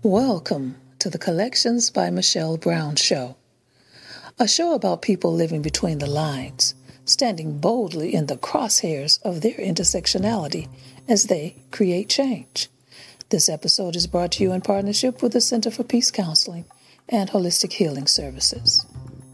Welcome to the Collections by Michelle Brown show, a show about people living between the lines, standing boldly in the crosshairs of their intersectionality as they create change. This episode is brought to you in partnership with the Center for Peace Counseling and Holistic Healing Services.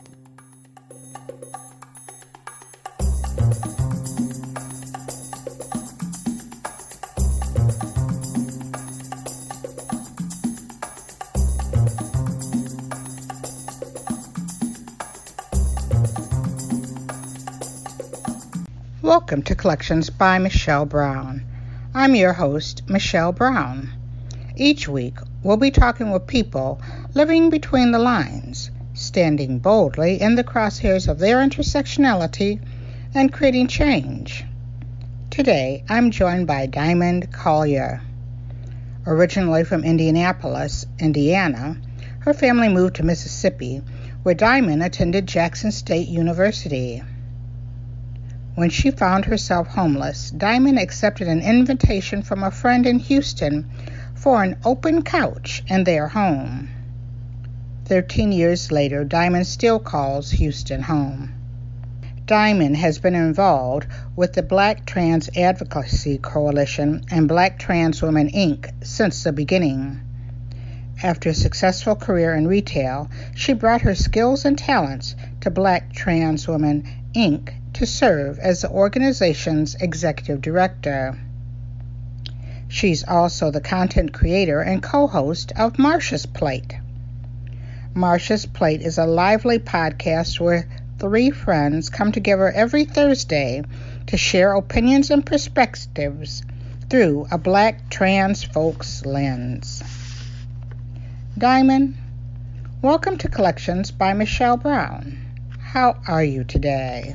Welcome to Collections by Michelle Brown. I'm your host, Michelle Brown. Each week, we'll be talking with people living between the lines, standing boldly in the crosshairs of their intersectionality and creating change. Today, I'm joined by Diamond Collier. Originally from Indianapolis, Indiana, her family moved to Mississippi, where Diamond attended Jackson State University. When she found herself homeless, Diamond accepted an invitation from a friend in Houston for an open couch in their home. 13 years later, Diamond still calls Houston home. Diamond has been involved with the Black Trans Advocacy Coalition and Black Trans Women, Inc. since the beginning. After a successful career in retail, she brought her skills and talents to Black Trans Women, Inc. to serve as the organization's executive director. She's also the content creator and co-host of Marsha's Plate. Marsha's Plate is a lively podcast where three friends come together every Thursday to share opinions and perspectives through a Black trans folks lens. Diamond, welcome to Collections by Michelle Brown. How are you today?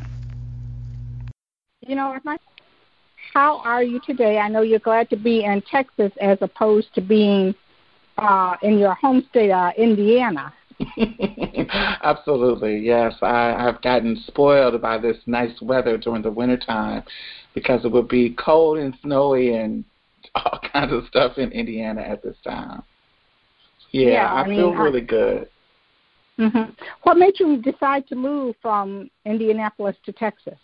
How are you today? I know you're glad to be in Texas as opposed to being in your home state, Indiana. Absolutely, yes. I've gotten spoiled by this nice weather during the wintertime because it would be cold and snowy and all kinds of stuff in Indiana at this time. Yeah, I feel really good. Mm-hmm. What made you decide to move from Indianapolis to Texas?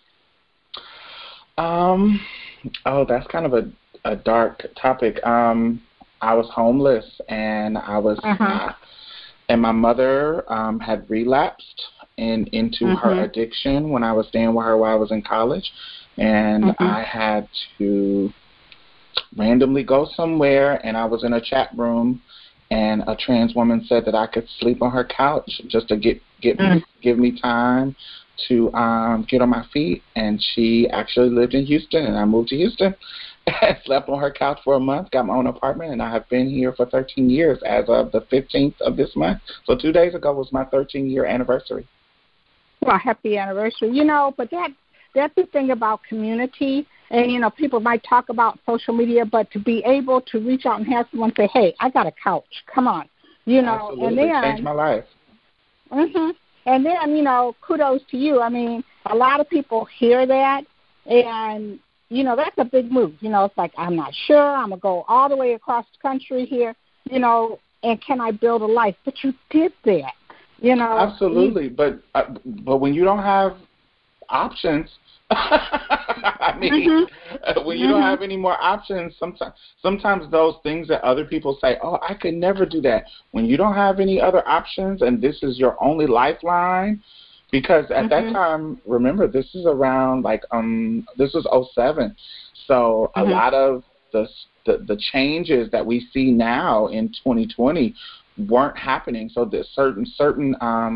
That's kind of a dark topic. I was homeless, and I was, and my mother had relapsed into her addiction when I was staying with her while I was in college, and I had to randomly go somewhere, and I was in a chat room, and a trans woman said that I could sleep on her couch just to give me time to get on my feet, and she actually lived in Houston, and I moved to Houston and slept on her couch for a month, got my own apartment, and I have been here for 13 years as of the 15th of this month. So 2 days ago was my 13-year anniversary. Well, happy anniversary. But that's the thing about community, and, people might talk about social media, but to be able to reach out and have someone say, hey, I got a couch, come on, Absolutely. And then changed my life. And then, kudos to you. I mean, a lot of people hear that, and, that's a big move. It's like, I'm not sure. I'm going to go all the way across the country here, and can I build a life? But you did that, Absolutely. But when you don't have options, I mean, when you don't have any more options, sometimes those things that other people say, oh, I could never do that. When you don't have any other options and this is your only lifeline, because at that time, remember, this is around this was 2007. So a lot of the changes that we see now in 2020 weren't happening. So there's certain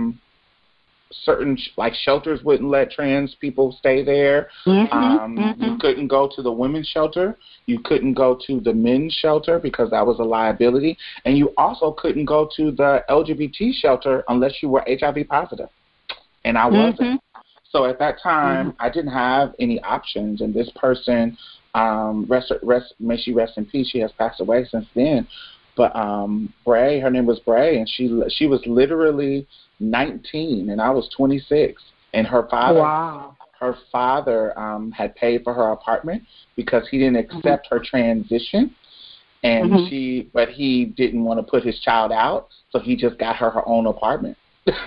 like shelters wouldn't let trans people stay there. You couldn't go to the women's shelter. You couldn't go to the men's shelter because that was a liability. And you also couldn't go to the LGBT shelter unless you were HIV positive. And I wasn't. So at that time, I didn't have any options. And this person, may she rest in peace, she has passed away since then. But Bray, her name was Bray, and she was literally 19, and I was 26. And her father had paid for her apartment because he didn't accept her transition. and but he didn't want to put his child out, so he just got her own apartment.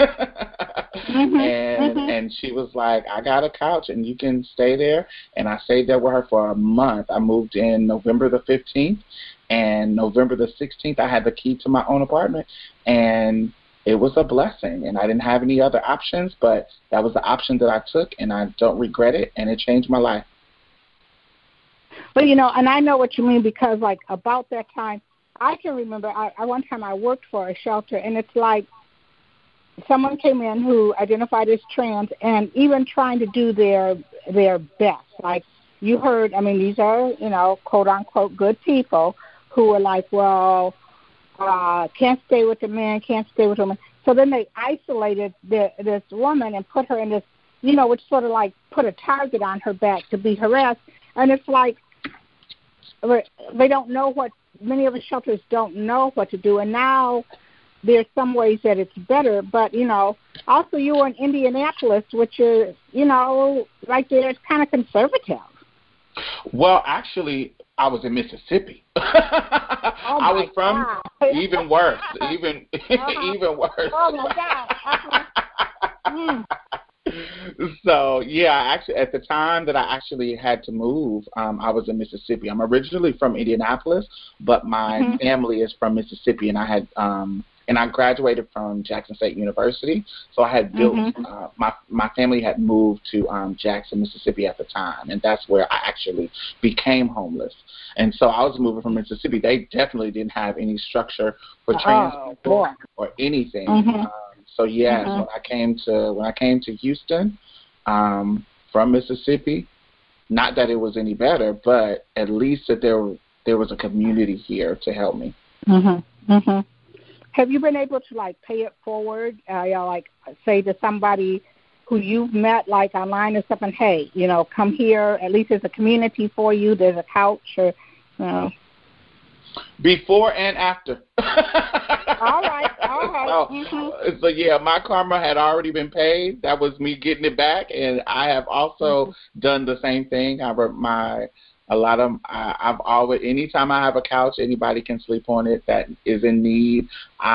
And she was like, I got a couch and you can stay there. And I stayed there with her for a month. I moved in November the 15th, and November the 16th I had the key to my own apartment, and it was a blessing. And I didn't have any other options, but that was the option that I took, and I don't regret it, and it changed my life. Well, you know, and I know what you mean, because like about that time, I can remember one time I worked for a shelter, and it's like someone came in who identified as trans, and even trying to do their best. Like you heard, I mean, these are, you know, quote unquote good people who were like, well, can't stay with the men, can't stay with women. So then they isolated this woman and put her in this, you know, which sort of like put a target on her back to be harassed. And it's like they don't know what, many of the shelters don't know what to do. And now there's some ways that it's better, but, you know, also you were in Indianapolis, which is, you know, right there, it's kind of conservative. Well, actually, I was in Mississippi. I was from even worse, even worse. Oh, my God. So, yeah, actually, at the time that I actually had to move, I was in Mississippi. I'm originally from Indianapolis, but my family is from Mississippi, and I had and I graduated from Jackson State University, so I had built, my family had moved to Jackson, Mississippi at the time, and that's where I actually became homeless. And so I was moving from Mississippi. They definitely didn't have any structure for trans people or anything. So yes, when I came to Houston from Mississippi, not that it was any better, but at least that there was a community here to help me. Have you been able to like pay it forward? You know, like say to somebody who you've met like online or something, hey, you know, come here. At least there's a community for you. There's a couch, or you know. Before and after. All right. So yeah, my karma had already been paid. That was me getting it back, and I have also done the same thing. I've always, anytime I have a couch, anybody can sleep on it that is in need.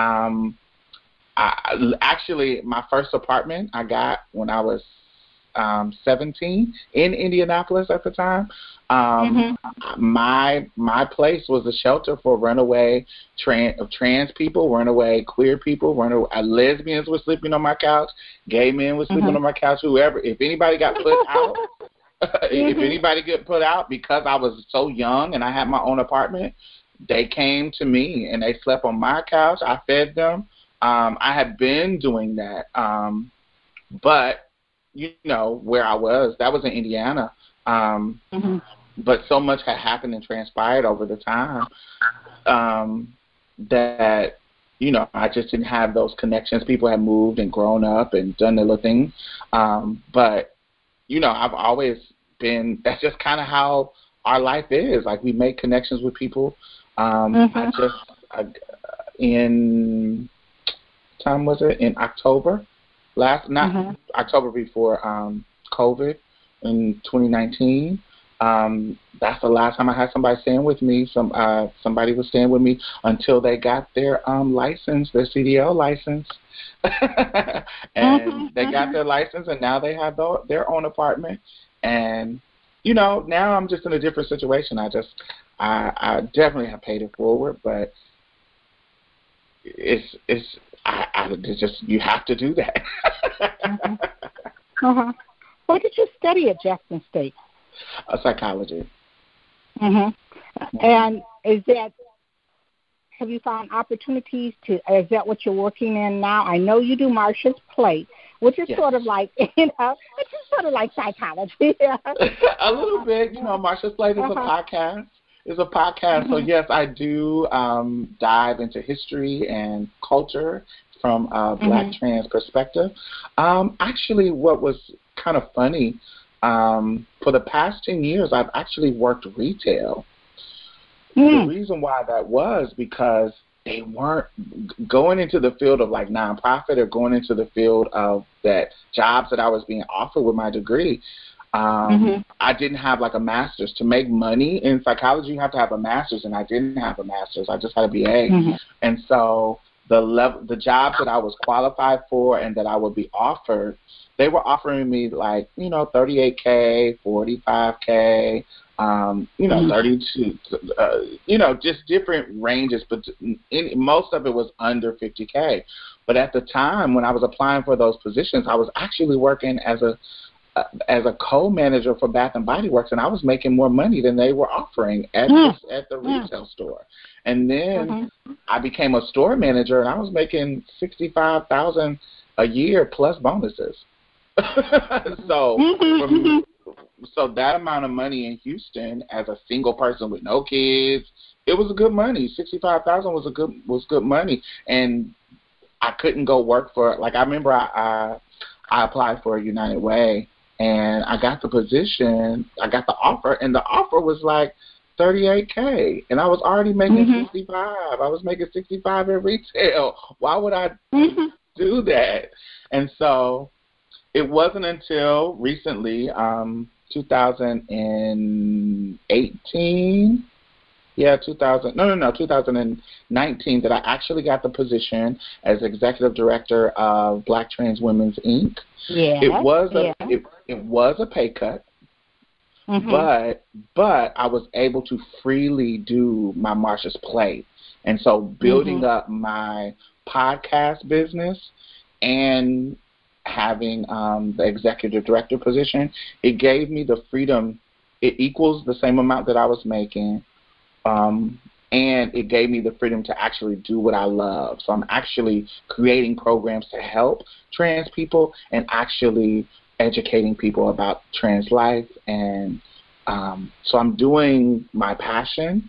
Actually, my first apartment I got when I was 17 in Indianapolis at the time. My place was a shelter for runaway trans people, runaway queer people, lesbians were sleeping on my couch, gay men were sleeping on my couch, whoever. If anybody got put out, if anybody get put out because I was so young and I had my own apartment, they came to me and they slept on my couch. I fed them. I had been doing that, but you know where I was. That was in Indiana. But so much had happened and transpired over the time that, you know, I just didn't have those connections. People had moved and grown up and done their little things. But, you know, I've always been, that's just kind of how our life is. Like, we make connections with people. In October? October before COVID in 2019. That's the last time I had somebody staying with me. Somebody was staying with me until they got their license, their CDL license. And they got their license, and now they have their own apartment. And, you know, now I'm just in a different situation. I definitely have paid it forward, but it's just, you have to do that. What did you study at Jackson State? Psychology. And have you found opportunities is that what you're working in now? I know you do Marsha's Plate, which is sort of like, you know, it's just sort of like psychology. A little bit, you know, Marsha's Plate is a podcast. So yes, I do dive into history and culture from a Black trans perspective. Actually, what was kind of funny, for the past 10 years, I've actually worked retail. The reason why that was because they weren't going into the field of like nonprofit or going into the field of that jobs that I was being offered with my degree. I didn't have like a master's. To make money in psychology, you have to have a master's, and I didn't have a master's. I just had a BA. And so the jobs that I was qualified for and that I would be offered, they were offering me like, $38K, $45K, 32, just different ranges, but most of it was under $50K. But at the time when I was applying for those positions, I was actually working as a co-manager for Bath and Body Works, and I was making more money than they were offering at the retail store. And then I became a store manager, and I was making $65,000 a year plus bonuses. So that amount of money in Houston as a single person with no kids, it was good money. $65,000 was good money, and I couldn't go work for, like, I remember I applied for United Way, and I got the position, I got the offer, and the offer was like $38K, and I was already making 65. I was making 65 in retail. Why would I do that? And so it wasn't until recently, 2019, that I actually got the position as executive director of Black Trans Women's Inc. Yeah, it was a pay cut, but I was able to freely do my Marsha's Plate, and so building up my podcast business and having the executive director position, it gave me the freedom. It equals the same amount that I was making. And it gave me the freedom to actually do what I love. So I'm actually creating programs to help trans people and actually educating people about trans life. And so I'm doing my passion.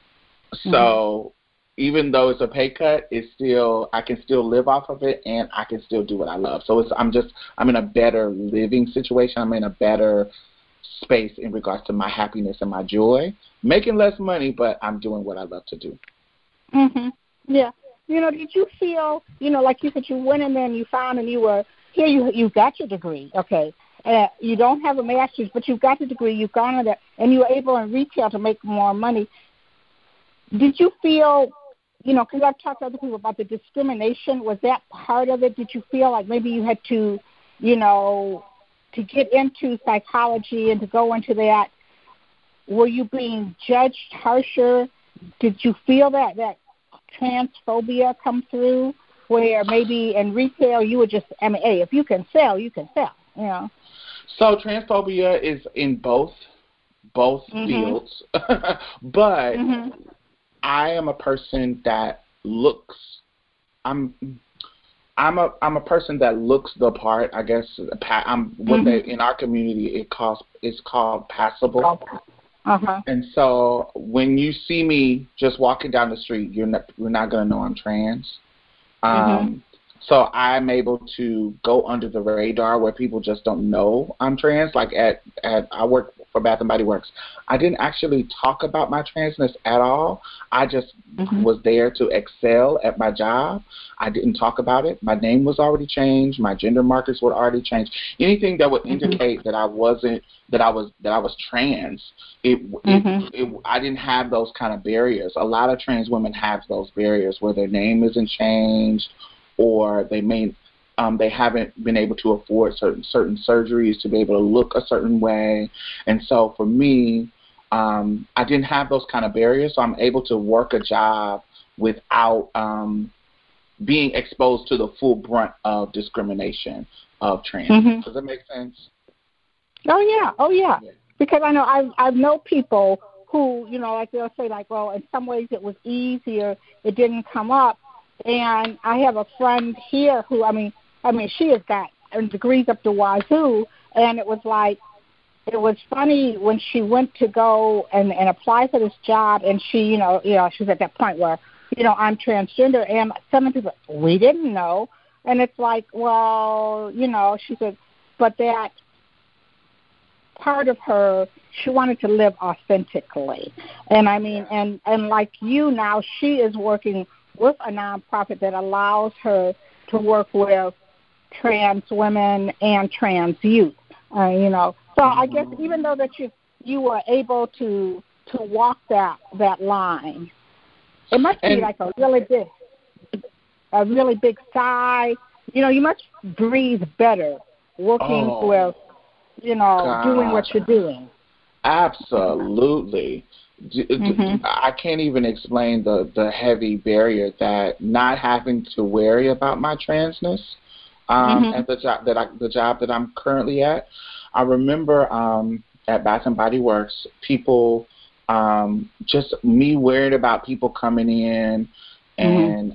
So even though it's a pay cut, I can still live off of it, and I can still do what I love. So I'm in a better living situation. I'm in a better space in regards to my happiness and my joy, making less money, but I'm doing what I love to do. Yeah. Did you feel, like you said, you went in there and you found, and you got your degree, okay. You don't have a master's, but you've got the degree, you've gone in there, and you were able in retail to make more money. Did you feel, because I've talked to other people about the discrimination, was that part of it? Did you feel like maybe you had to, to get into psychology and to go into that, were you being judged harsher? Did you feel that transphobia come through, where maybe in retail you would just, hey, if you can sell, you can sell, So transphobia is in both fields, but I am a person that looks, I'm a person that looks the part. I guess in our community it's called passable. And so when you see me just walking down the street, you're not going to know I'm trans. So I'm able to go under the radar where people just don't know I'm trans. Like I work for Bath and Body Works. I didn't actually talk about my transness at all. I just was there to excel at my job. I didn't talk about it. My name was already changed. My gender markers were already changed. Anything that would indicate that I was trans. I didn't have those kind of barriers. A lot of trans women have those barriers where their name isn't changed, or they haven't been able to afford certain surgeries to be able to look a certain way. And so for me, I didn't have those kind of barriers, so I'm able to work a job without being exposed to the full brunt of discrimination of trans. Does that make sense? Oh yeah. Because I know I know people who, like they'll say, like, well, in some ways it was easier, it didn't come up. And I have a friend here who, I mean, she has got degrees up to wazoo, and it was funny when she went to go and apply for this job, and she, she's at that point where, I'm transgender, and some people, we didn't know. And it's like, well, she said, but that part of her, she wanted to live authentically. And I mean, and like you now, she is working with a nonprofit that allows her to work with trans women and trans youth, So I guess even though that you were able to walk that line, it must be like a really big sigh. You know, you must breathe better working with, you know, doing what you're doing. Absolutely. I can't even explain the heavy barrier that not having to worry about my transness at the job that I'm currently at. I remember at Bath and Body Works, people just me worried about people coming in and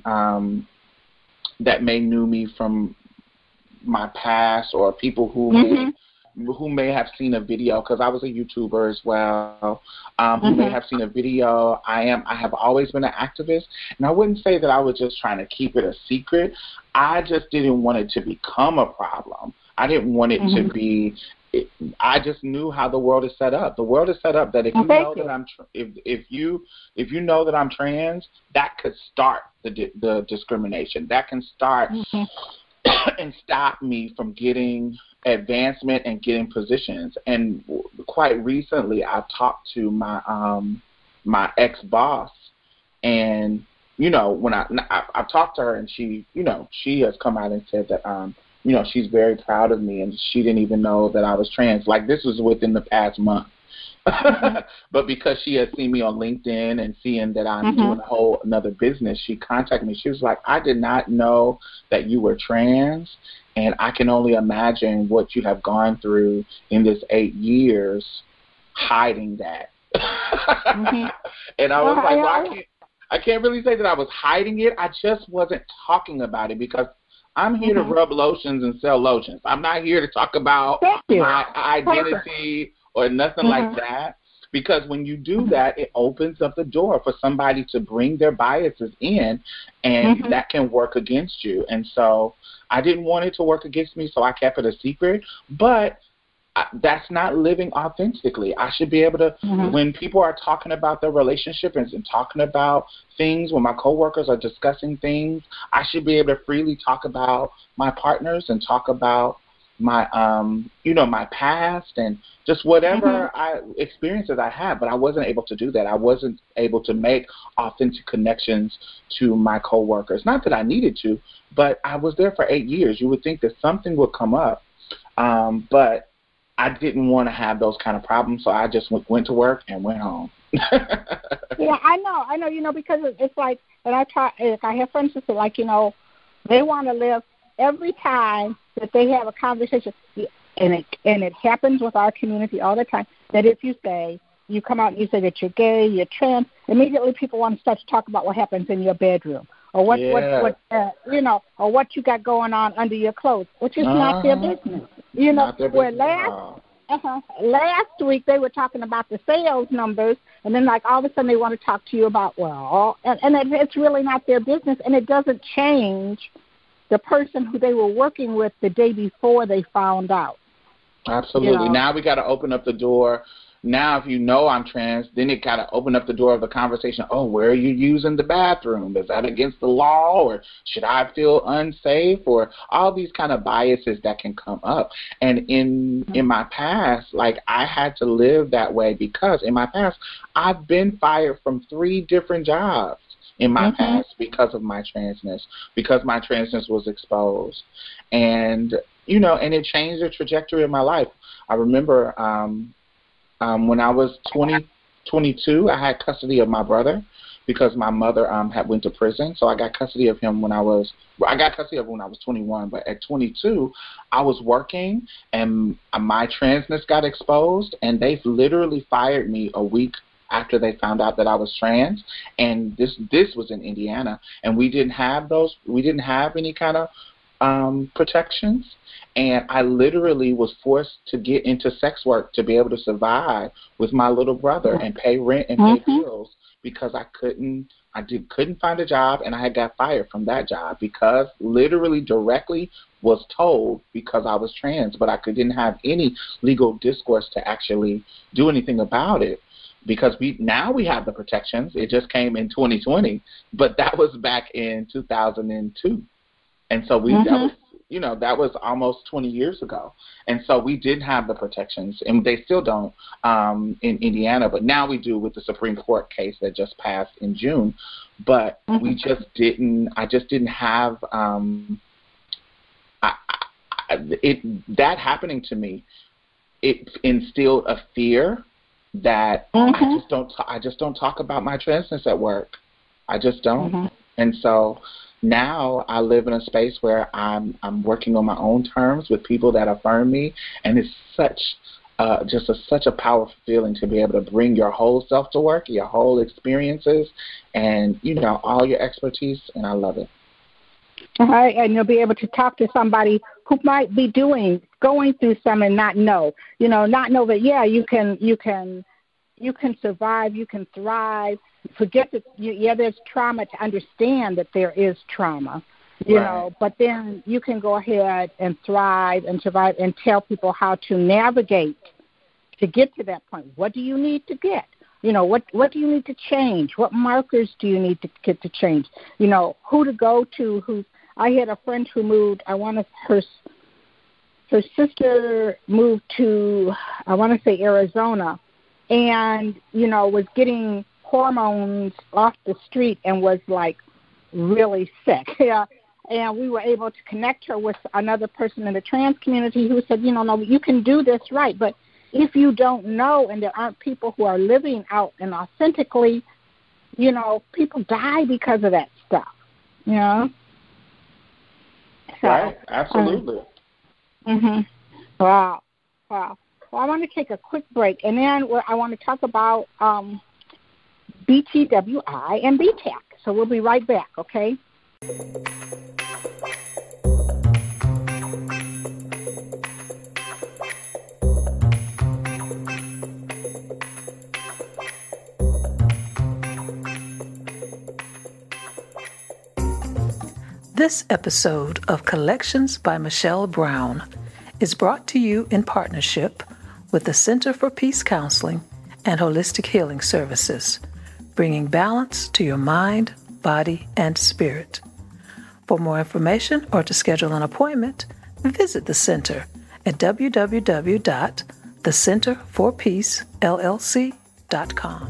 that may knew me from my past, or people who may have seen a video, because I was a YouTuber as well, who may have seen a video. I have always been an activist, and I wouldn't say that I was just trying to keep it a secret. I just didn't want it to become a problem. I didn't want it to be. I just knew how the world is set up. The world is set up that if you know that I'm if you know that I'm trans, that could start the discrimination. That can start and stop me from getting advancement and getting positions. And quite recently, I talked to my my ex-boss, and you know, when I've talked to her, and she, you know, she has come out and said that you know, she's very proud of me, and she didn't even know that I was trans. Like, this was within the past month. But because she had seen me on LinkedIn and seeing that I'm doing a whole another business, she contacted me. She was like, I did not know that you were trans, and I can only imagine what you have gone through in this 8 years hiding that. And I was like, well, I can't really say that I was hiding it. I just wasn't talking about it, because I'm here to rub lotions and sell lotions. I'm not here to talk about my identity or nothing like that, because when you do that, it opens up the door for somebody to bring their biases in, and that can work against you. And so I didn't want it to work against me, so I kept it a secret. But that's not living authentically. I should be able to, when people are talking about their relationship and talking about things, when my coworkers are discussing things, I should be able to freely talk about my partners and talk about my, you know, my past and just whatever experiences I had. But I wasn't able to do that. I wasn't able to make authentic connections to my coworkers. Not that I needed to, but I was there for 8 years. You would think that something would come up, but I didn't want to have those kind of problems, so I just went to work and went home. Yeah, I know, you know, because it's like, and I have friends who say, like, you know, they want to live every time that they have a conversation, and it happens with our community all the time, that if you say, you come out and you say that you're gay, you're trans, immediately people want to start to talk about what happens in your bedroom, or what you know, or what you got going on under your clothes, which is not their business. You know, where last week they were talking about the sales numbers, and then like all of a sudden they want to talk to you about, and it's really not their business, and it doesn't change the person who they were working with the day before they found out. Absolutely. You know? Now we got to open up the door. Now, if you know I'm trans, then it got to open up the door of the conversation. Oh, where are you using the bathroom? Is that against the law, or should I feel unsafe, or all these kind of biases that can come up. And in my past, like, I had to live that way, because in my past, I've been fired from 3 different jobs in my past because of my transness, because my transness was exposed. And, you know, and it changed the trajectory of my life. I remember when I was 22, I had custody of my brother, because my mother had went to prison. So I got custody of him when I was 21. But at 22, I was working, and my transness got exposed, and they literally fired me a week after they found out that I was trans. And this was in Indiana, and we didn't have any kind of protections. And I literally was forced to get into sex work to be able to survive with my little brother and pay rent and pay bills, because I couldn't find a job, and I had got fired from that job because literally directly was told because I was trans, but I didn't have any legal discourse to actually do anything about it, because now we have the protections. It just came in 2020, but that was back in 2002. And so that was almost 20 years ago. And so we didn't have the protections, and they still don't in Indiana, but now we do with the Supreme Court case that just passed in June. But we just didn't, I just didn't have that happening to me. It instilled a fear that I just don't talk about my transness at work. I just don't. And so now I live in a space where I'm working on my own terms with people that affirm me, and it's such a powerful feeling to be able to bring your whole self to work, your whole experiences, and all your expertise, and I love it. All right, and you'll be able to talk to somebody who might be going through some and not know that you can survive, you can thrive. Forget that there's trauma, to understand that there is trauma, but then you can go ahead and thrive and survive and tell people how to navigate to get to that point. What do you need to get? What do you need to change? What markers do you need to get to change? Who to go to. I had a friend who moved, her sister moved to, Arizona, and, was getting hormones off the street and was, really sick. And we were able to connect her with another person in the trans community who said, no, you can do this right. But if you don't know and there aren't people who are living out and authentically, people die because of that stuff, So, right, absolutely. Wow. Well, I want to take a quick break, and then I want to talk about BTWI and BTAC. So we'll be right back, okay? This episode of Collections by Michelle Brown is brought to you in partnership with the Center for Peace Counseling and Holistic Healing Services, bringing balance to your mind, body, and spirit. For more information or to schedule an appointment, visit the center at www.thecenterforpeacellc.com.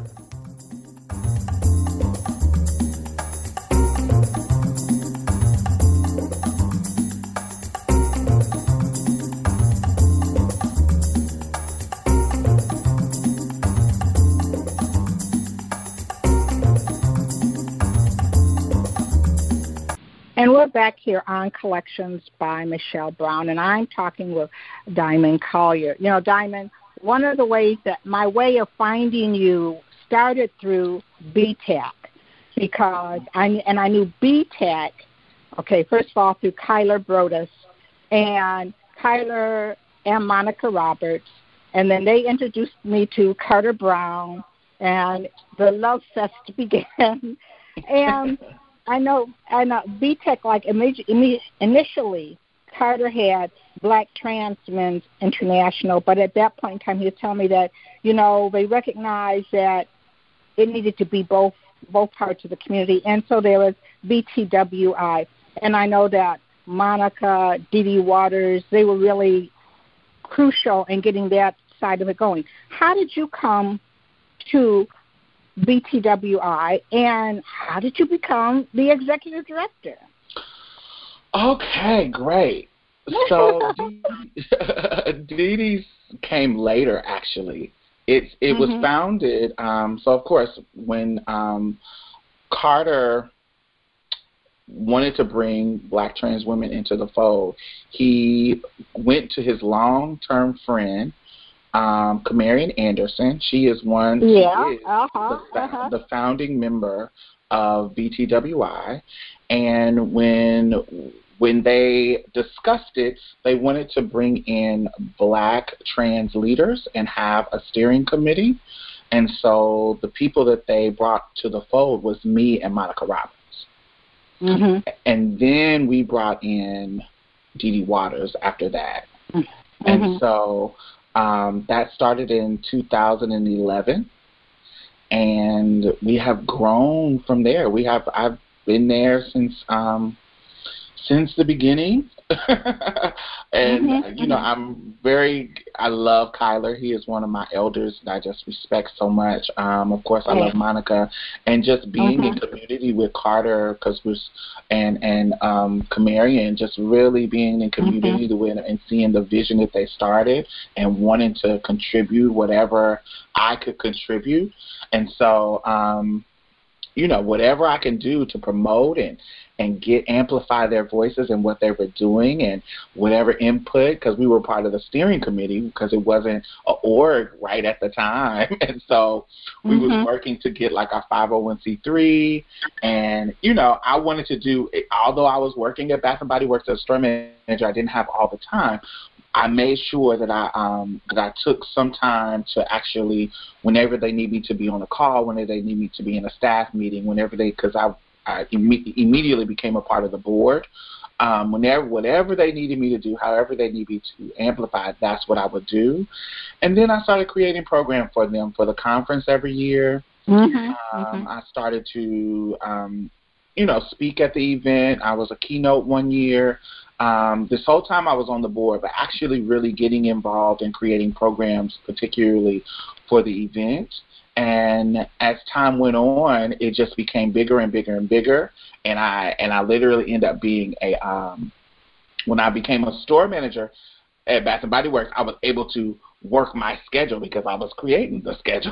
And we're back here on Collections by Michelle Brown, and I'm talking with Diamond Collier. Diamond, one of the ways that my way of finding you started through BTAC, because I knew BTAC, first of all, through Kyler Brodus, and Kyler and Monica Roberts, and then they introduced me to Carter Brown, and the love fest began. And I know BTAC, initially, Carter had Black Trans Men's International, but at that point in time, he was telling me that, they recognized that it needed to be both parts of the community, and so there was BTWI. And I know that Monica, Dee Waters, they were really crucial in getting that side of it going. How did you come to BTWI, and how did you become the executive director? Okay, great. So Dee Dee's came later, actually. It was founded, so of course, when Carter wanted to bring Black trans women into the fold, he went to his long-term friend, Kamarian Anderson. She is the founding member of BTWI, and when they discussed it, they wanted to bring in Black trans leaders and have a steering committee, and so the people that they brought to the fold was me and Monica Roberts. And then we brought in Dee Waters after that. And so that started in 2011, and we have grown from there. I've been there since the beginning, And, you know, I love Kyler. He is one of my elders that I just respect so much. Of course, I love Monica. And just being in community with Carter and Kamarian, just really being in community with and seeing the vision that they started and wanting to contribute whatever I could contribute. And so, you know, whatever I can do to promote and amplify their voices and what they were doing and whatever input, because we were part of the steering committee because it wasn't an org right at the time. And so we was working to get like our 501c3. And, you know, I wanted to do, although I was working at Bath & Body Works as a store manager, I didn't have all the time. I made sure that I took some time to actually, whenever they need me to be on a call, whenever they need me to be in a staff meeting, because I immediately became a part of the board. Whatever they needed me to do, however they needed me to amplify, that's what I would do. And then I started creating programs for them for the conference every year. I started to, you know, speak at the event. I was a keynote one year. This whole time I was on the board, but actually really getting involved in creating programs, particularly for the event. And as time went on, it just became bigger and bigger and bigger. And I literally ended up being when I became a store manager at Bath & Body Works, I was able to work my schedule because I was creating the schedule.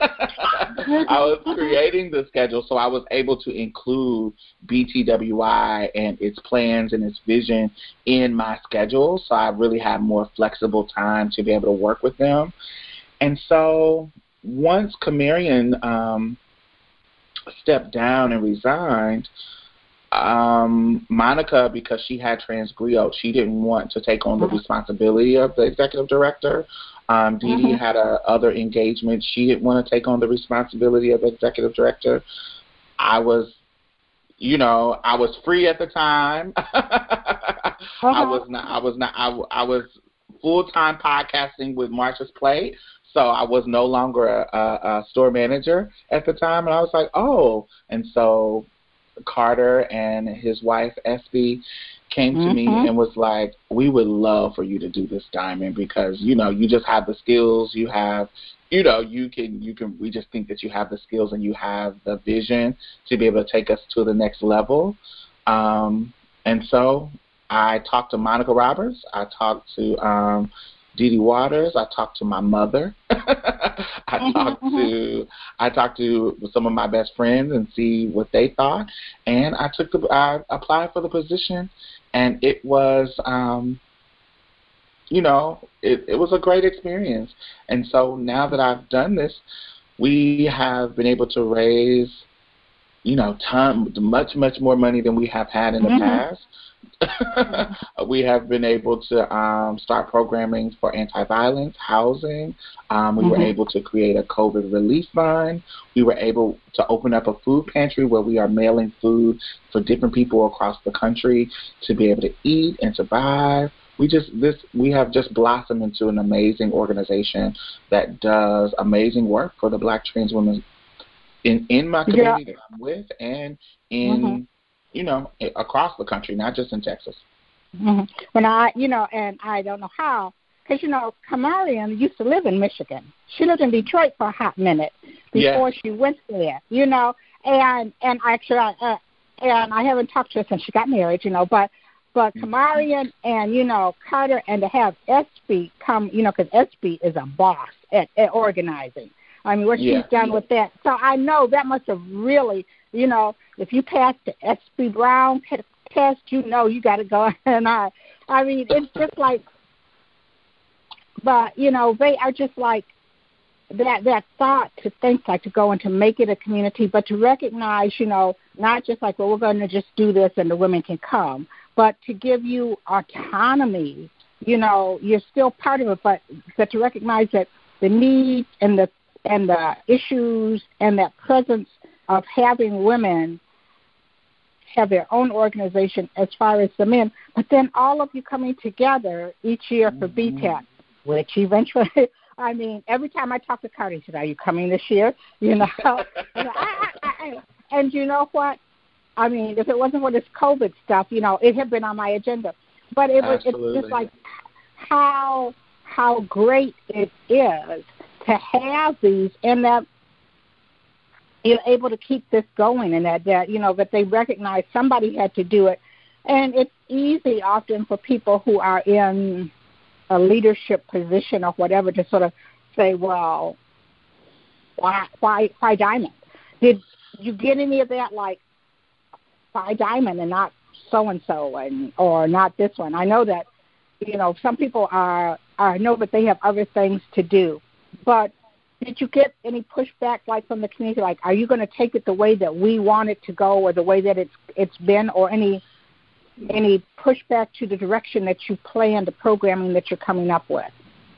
So I was able to include BTWI and its plans and its vision in my schedule. So I really had more flexible time to be able to work with them. And so once Kamarian stepped down and resigned, Monica, because she had transgriot, she didn't want to take on the responsibility of the executive director. Dee Dee had other engagements. She didn't want to take on the responsibility of the executive director. I was free at the time. I was full-time podcasting with Marsha's Plate, so I was no longer a store manager at the time. And I was like, oh. And so Carter and his wife, Espy, came to me and was like, we would love for you to do this, Diamond, because, you know, you just have the skills, you have, you know, you can, we just think that you have the skills and you have the vision to be able to take us to the next level. And so I talked to Monica Roberts, I talked to Dee Dee Waters, I talked to my mother, I talked to some of my best friends and see what they thought, and I applied for the position, and it was, you know, it was a great experience. And so now that I've done this, we have been able to raise, you know, much more money than we have had in the past. We have been able to start programming for anti-violence, housing. We were able to create a COVID relief fund. We were able to open up a food pantry where we are mailing food for different people across the country to be able to eat and survive. We have just blossomed into an amazing organization that does amazing work for the Black trans women in my community that I'm with and in you know, across the country, not just in Texas. When and I don't know how, because, you know, Kamarian used to live in Michigan. She lived in Detroit for a hot minute before she went there, you know, and actually, and I haven't talked to her since she got married, you know, but Kamarian and, you know, Carter, and to have Espy come, you know, because Espy is a boss at organizing. I mean, what she's done with that. So I know that must have really, you know, if you pass the Espy Brown test, you know you got to go. And I mean, it's just like, but, you know, they are just like that thought to think like to go and to make it a community, but to recognize, you know, not just like, well, we're going to just do this and the women can come, but to give you autonomy, you know, you're still part of it, but to recognize that the needs and the issues and that presence of having women have their own organization as far as the men, but then all of you coming together each year for BTAC, which eventually, I mean, every time I talk to Cardi, he said, are you coming this year? You know, and you know what? I mean, if it wasn't for this COVID stuff, you know, it had been on my agenda. But it's just like how great it is to have these, and that you're able to keep this going, and that that they recognize somebody had to do it. And it's easy often for people who are in a leadership position or whatever to sort of say, well, why Diamond? Did you get any of that, like, why Diamond and not so-and-so or not this one? I know that, some people I know that they have other things to do. But did you get any pushback, like, from the community? Like, are you going to take it the way that we want it to go, or the way that it's been, or any pushback to the direction that you plan, the programming that you're coming up with?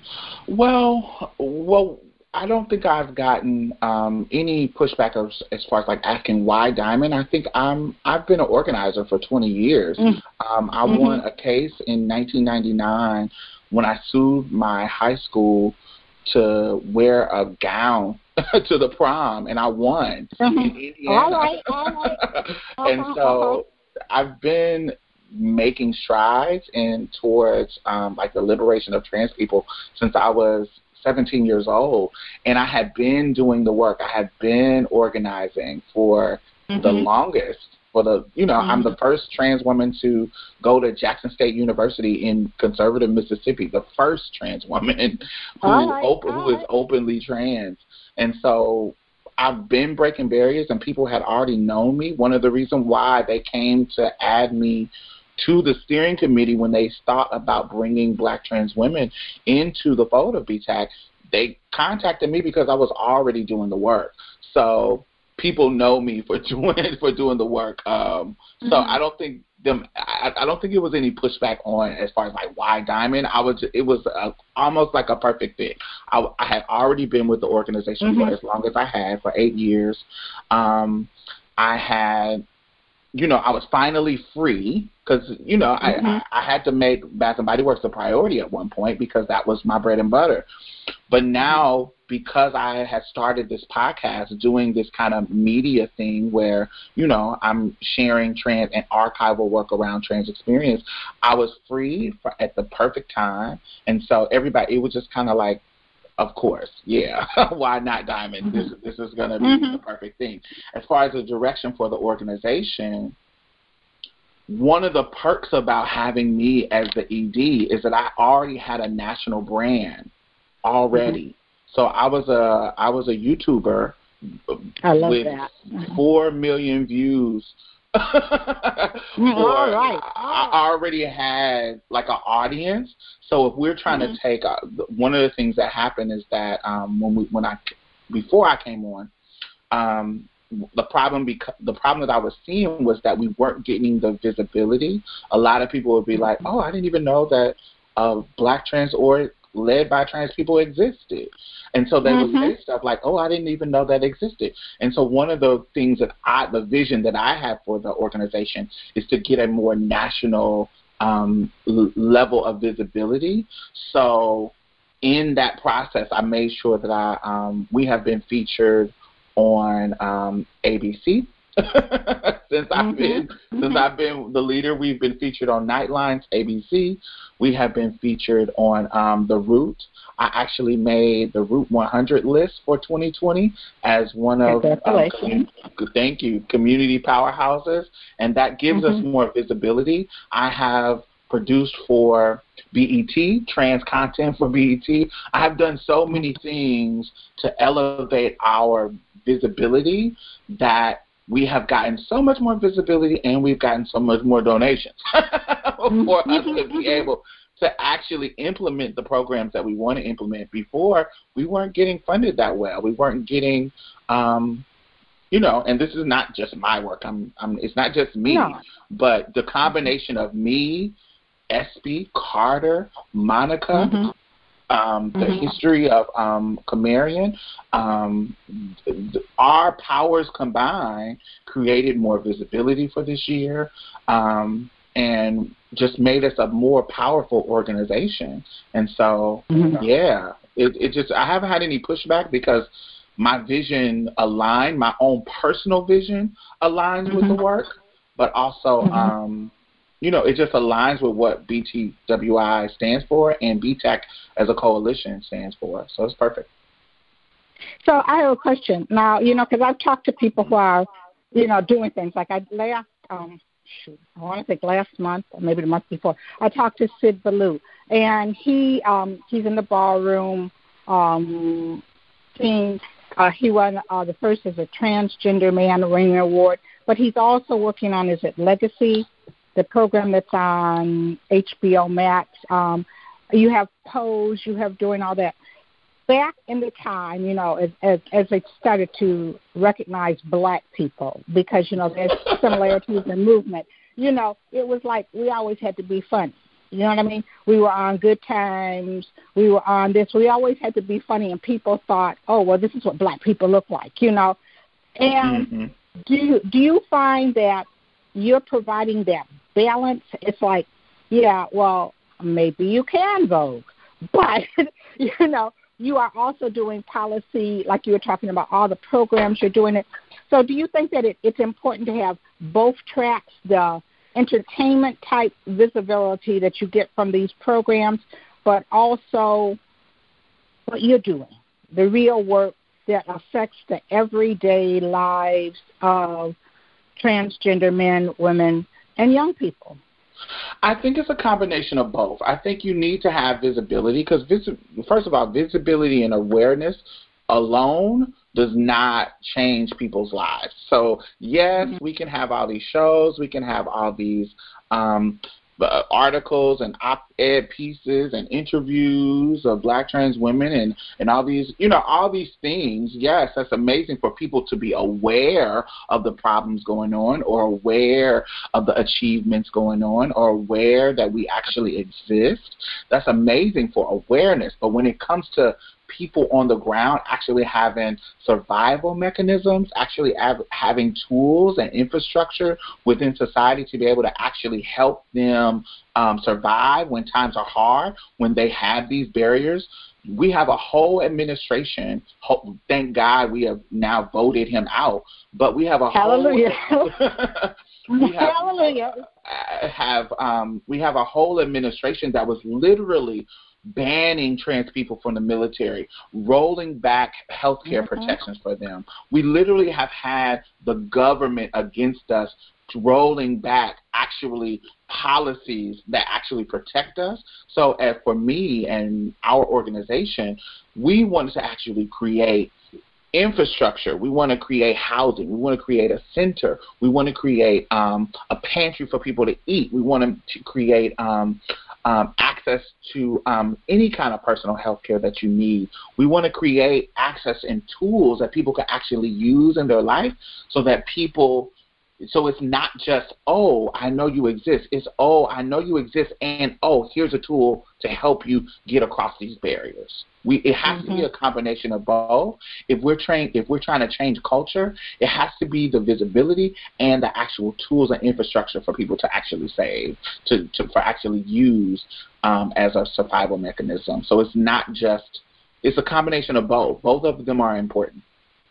Well, I don't think I've gotten any pushback as far as, like, asking why Diamond. I think I've been an organizer for 20 years. I won a case in 1999 when I sued my high school to wear a gown to the prom, and I won in Indiana. All right. And so I've been making strides towards like the liberation of trans people since I was 17 years old, and I had been doing the work. I had been organizing for the longest. I'm the first trans woman to go to Jackson State University in conservative Mississippi, the first trans woman who is openly trans. And so I've been breaking barriers, and people had already known me. One of the reasons why they came to add me to the steering committee when they thought about bringing Black trans women into the fold of BTAC, they contacted me because I was already doing the work. So people know me for doing the work. So I don't think I don't think it was any pushback on as far as, like, why Diamond. It was almost like a perfect fit. I had already been with the organization for as long as I had, for 8 years. I had, I was finally free because, I had to make Bath & Body Works a priority at one point because that was my bread and butter. But now, because I had started this podcast, doing this kind of media thing where, I'm sharing trans and archival work around trans experience, I was free at the perfect time. And so everybody, it was just kind of like, of course, yeah, why not Diamond? This is going to be the perfect thing. As far as the direction for the organization, one of the perks about having me as the ED is that I already had a national brand already. So I was a YouTuber with 4 million views. I already had, like, an audience. So if we're trying to take one of the things that happened is that before I came on, the problem that I was seeing was that we weren't getting the visibility. A lot of people would be like, "Oh, I didn't even know that Black trans org led by trans people existed." And so they would say stuff like, "Oh, I didn't even know that existed." And so one of the things the vision that I have for the organization is to get a more national level of visibility. So in that process, I made sure that we have been featured on ABC. Since I've been the leader, we've been featured on Nightlines, ABC. We have been featured on The Root. I actually made the Root 100 list for 2020 as one of community powerhouses, and that gives us more visibility. I have produced for BET, trans content for BET. I have done so many things to elevate our visibility that we have gotten so much more visibility, and we've gotten so much more donations for us to be able to actually implement the programs that we want to implement. Before, we weren't getting funded that well. We weren't getting, and this is not just my work. It's not just me, but the combination of me, Espy, Carter, Monica, the history of Camarian, our powers combined created more visibility for this year, and just made us a more powerful organization. And so, it just, I haven't had any pushback because my vision my own personal vision aligns with the work, but also it just aligns with what BTWI stands for and BTAC as a coalition stands for. So it's perfect. So I have a question now, because I've talked to people who are, doing things like I want to think last month or maybe the month before, I talked to Sid Ballou, and he's in the ballroom scene. He won the first as a transgender man Ringer Award, but he's also working on, is it Legacy, the program that's on HBO Max. You have Pose, you have doing all that. Back in the time, as they started to recognize black people, because, there's similarities in movement, it was like we always had to be funny. You know what I mean? We were on Good Times. We were on this. We always had to be funny, and people thought, oh, well, this is what black people look like, And do you find that you're providing that balance? It's like, yeah, well, maybe you can Vogue, but, you are also doing policy, like you were talking about all the programs you're doing it. So do you think that it's important to have both tracks, the entertainment type visibility that you get from these programs, but also what you're doing, the real work that affects the everyday lives of transgender men, women, and young people? I think it's a combination of both. I think you need to have visibility because, first of all, visibility and awareness alone does not change people's lives. So, yes, we can have all these shows. We can have all these articles and op-ed pieces and interviews of black trans women and all these, all these things. Yes, that's amazing for people to be aware of the problems going on or aware of the achievements going on or aware that we actually exist. That's amazing for awareness. But when it comes to people on the ground actually having survival mechanisms, actually having tools and infrastructure within society to be able to actually help them survive when times are hard, when they have these barriers. We have a whole administration. Thank God we have now voted him out, but we have a Hallelujah. we have, Hallelujah. We have a whole administration that was literally banning trans people from the military, rolling back healthcare protections for them. We literally have had the government against us rolling back actually policies that actually protect us. So for me and our organization, we wanted to actually create infrastructure. We want to create housing. We want to create a center. We want to create a pantry for people to eat. We want to create access to any kind of personal health care that you need. We want to create access and tools that people can actually use in their life so that people, so it's not just, oh, I know you exist. It's, oh, I know you exist, and, oh, here's a tool to help you get across these barriers. It has to be a combination of both. If we're trying to change culture, it has to be the visibility and the actual tools and infrastructure for people to actually save, for actually use as a survival mechanism. So it's not just, it's a combination of both. Both of them are important.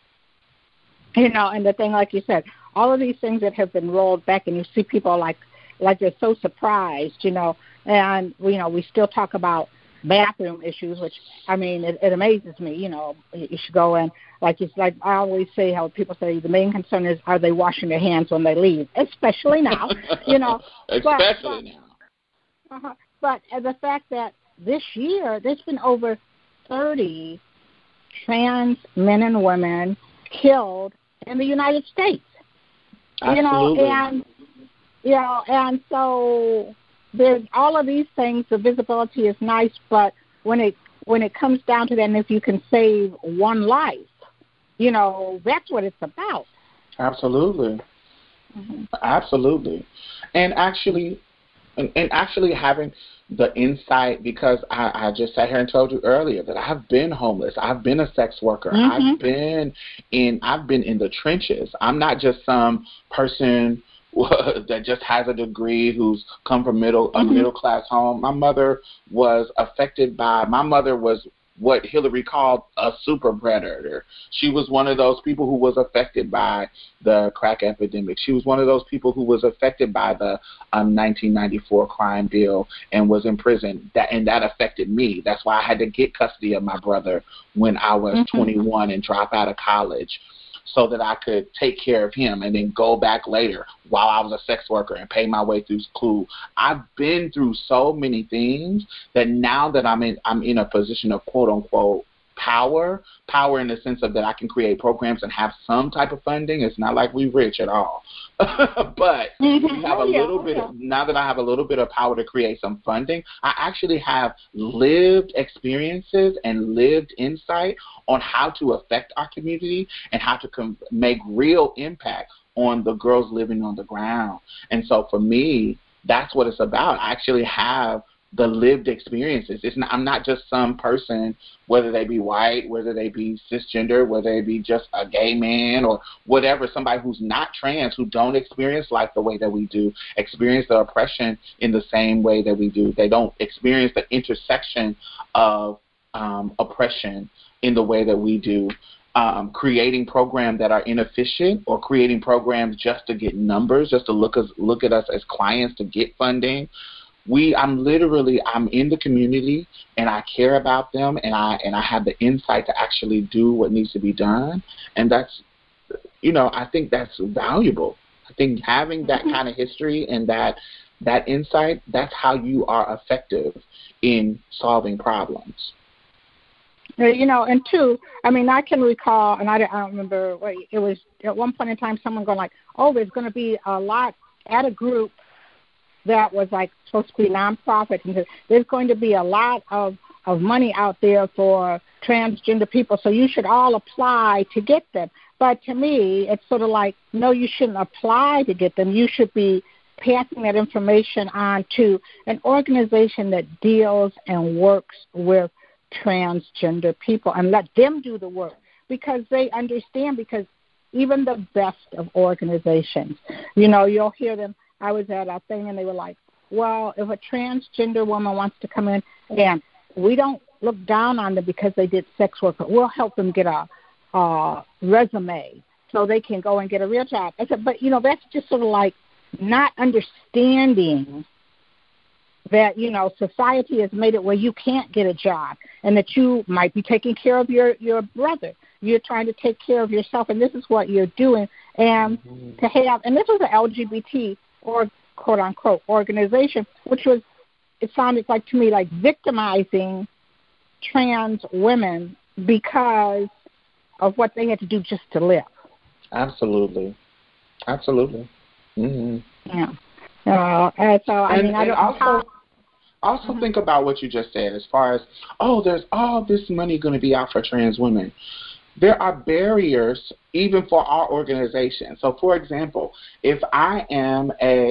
And the thing, like you said, all of these things that have been rolled back, and you see people like they're so surprised, and, we still talk about bathroom issues, which, I mean, it amazes me. You should go in, like I always say, how people say the main concern is, are they washing their hands when they leave, especially now, Especially now. But the fact that this year there's been over 30 trans men and women killed in the United States. Absolutely. And so there's all of these things. The visibility is nice, but when it comes down to that, and if you can save one life, that's what it's about. Absolutely. Absolutely. And actually having the insight, because I just sat here and told you earlier that I've been homeless. I've been a sex worker. I've been in the trenches. I'm not just some person that just has a degree who's come from a middle class home. My mother was what Hillary called a super predator. She was one of those people who was affected by the crack epidemic. She was one of those people who was affected by the 1994 crime bill and was in prison. That affected me. That's why I had to get custody of my brother when I was 21 and drop out of college, so that I could take care of him and then go back later while I was a sex worker and pay my way through school. I've been through so many things that now that I'm in a position of quote unquote power in the sense of that I can create programs and have some type of funding. It's not like we rich at all. But we have a little bit now that I have a little bit of power to create some funding, I actually have lived experiences and lived insight on how to affect our community and how to make real impact on the girls living on the ground. And so for me, that's what it's about. I actually have the lived experiences. I'm not just some person, whether they be white, whether they be cisgender, whether they be just a gay man or whatever, somebody who's not trans, who don't experience life the way that we do, experience the oppression in the same way that we do. They don't experience the intersection of oppression in the way that we do. Creating programs that are inefficient or creating programs just to get numbers, just to look at us as clients to get funding. I'm in the community and I care about them and I have the insight to actually do what needs to be done. And that's, I think that's valuable. I think having that kind of history and that insight, that's how you are effective in solving problems. And two, I can recall, and I don't remember, it was at one point in time someone going like, oh, there's going to be a lot at a group that was like supposed to be nonprofit, and there's going to be a lot of money out there for transgender people, so you should all apply to get them. But to me, it's sort of like, no, you shouldn't apply to get them. You should be passing that information on to an organization that deals and works with transgender people and let them do the work, because they understand, because even the best of organizations, you'll hear them. I was at a thing and they were like, well, if a transgender woman wants to come in, and we don't look down on them because they did sex work, but we'll help them get a resume so they can go and get a real job. I said, but, that's just sort of like not understanding that, society has made it where you can't get a job and that you might be taking care of your brother. You're trying to take care of yourself, and this is what you're doing. And to have, and this was an LGBT or quote-unquote organization, which was, it sounded like to me like victimizing trans women because of what they had to do just to live. Absolutely. Mm-hmm. Yeah. And so, I also think about what you just said as far as, there's all this money going to be out for trans women. There are barriers even for our organization. So, for example, if I am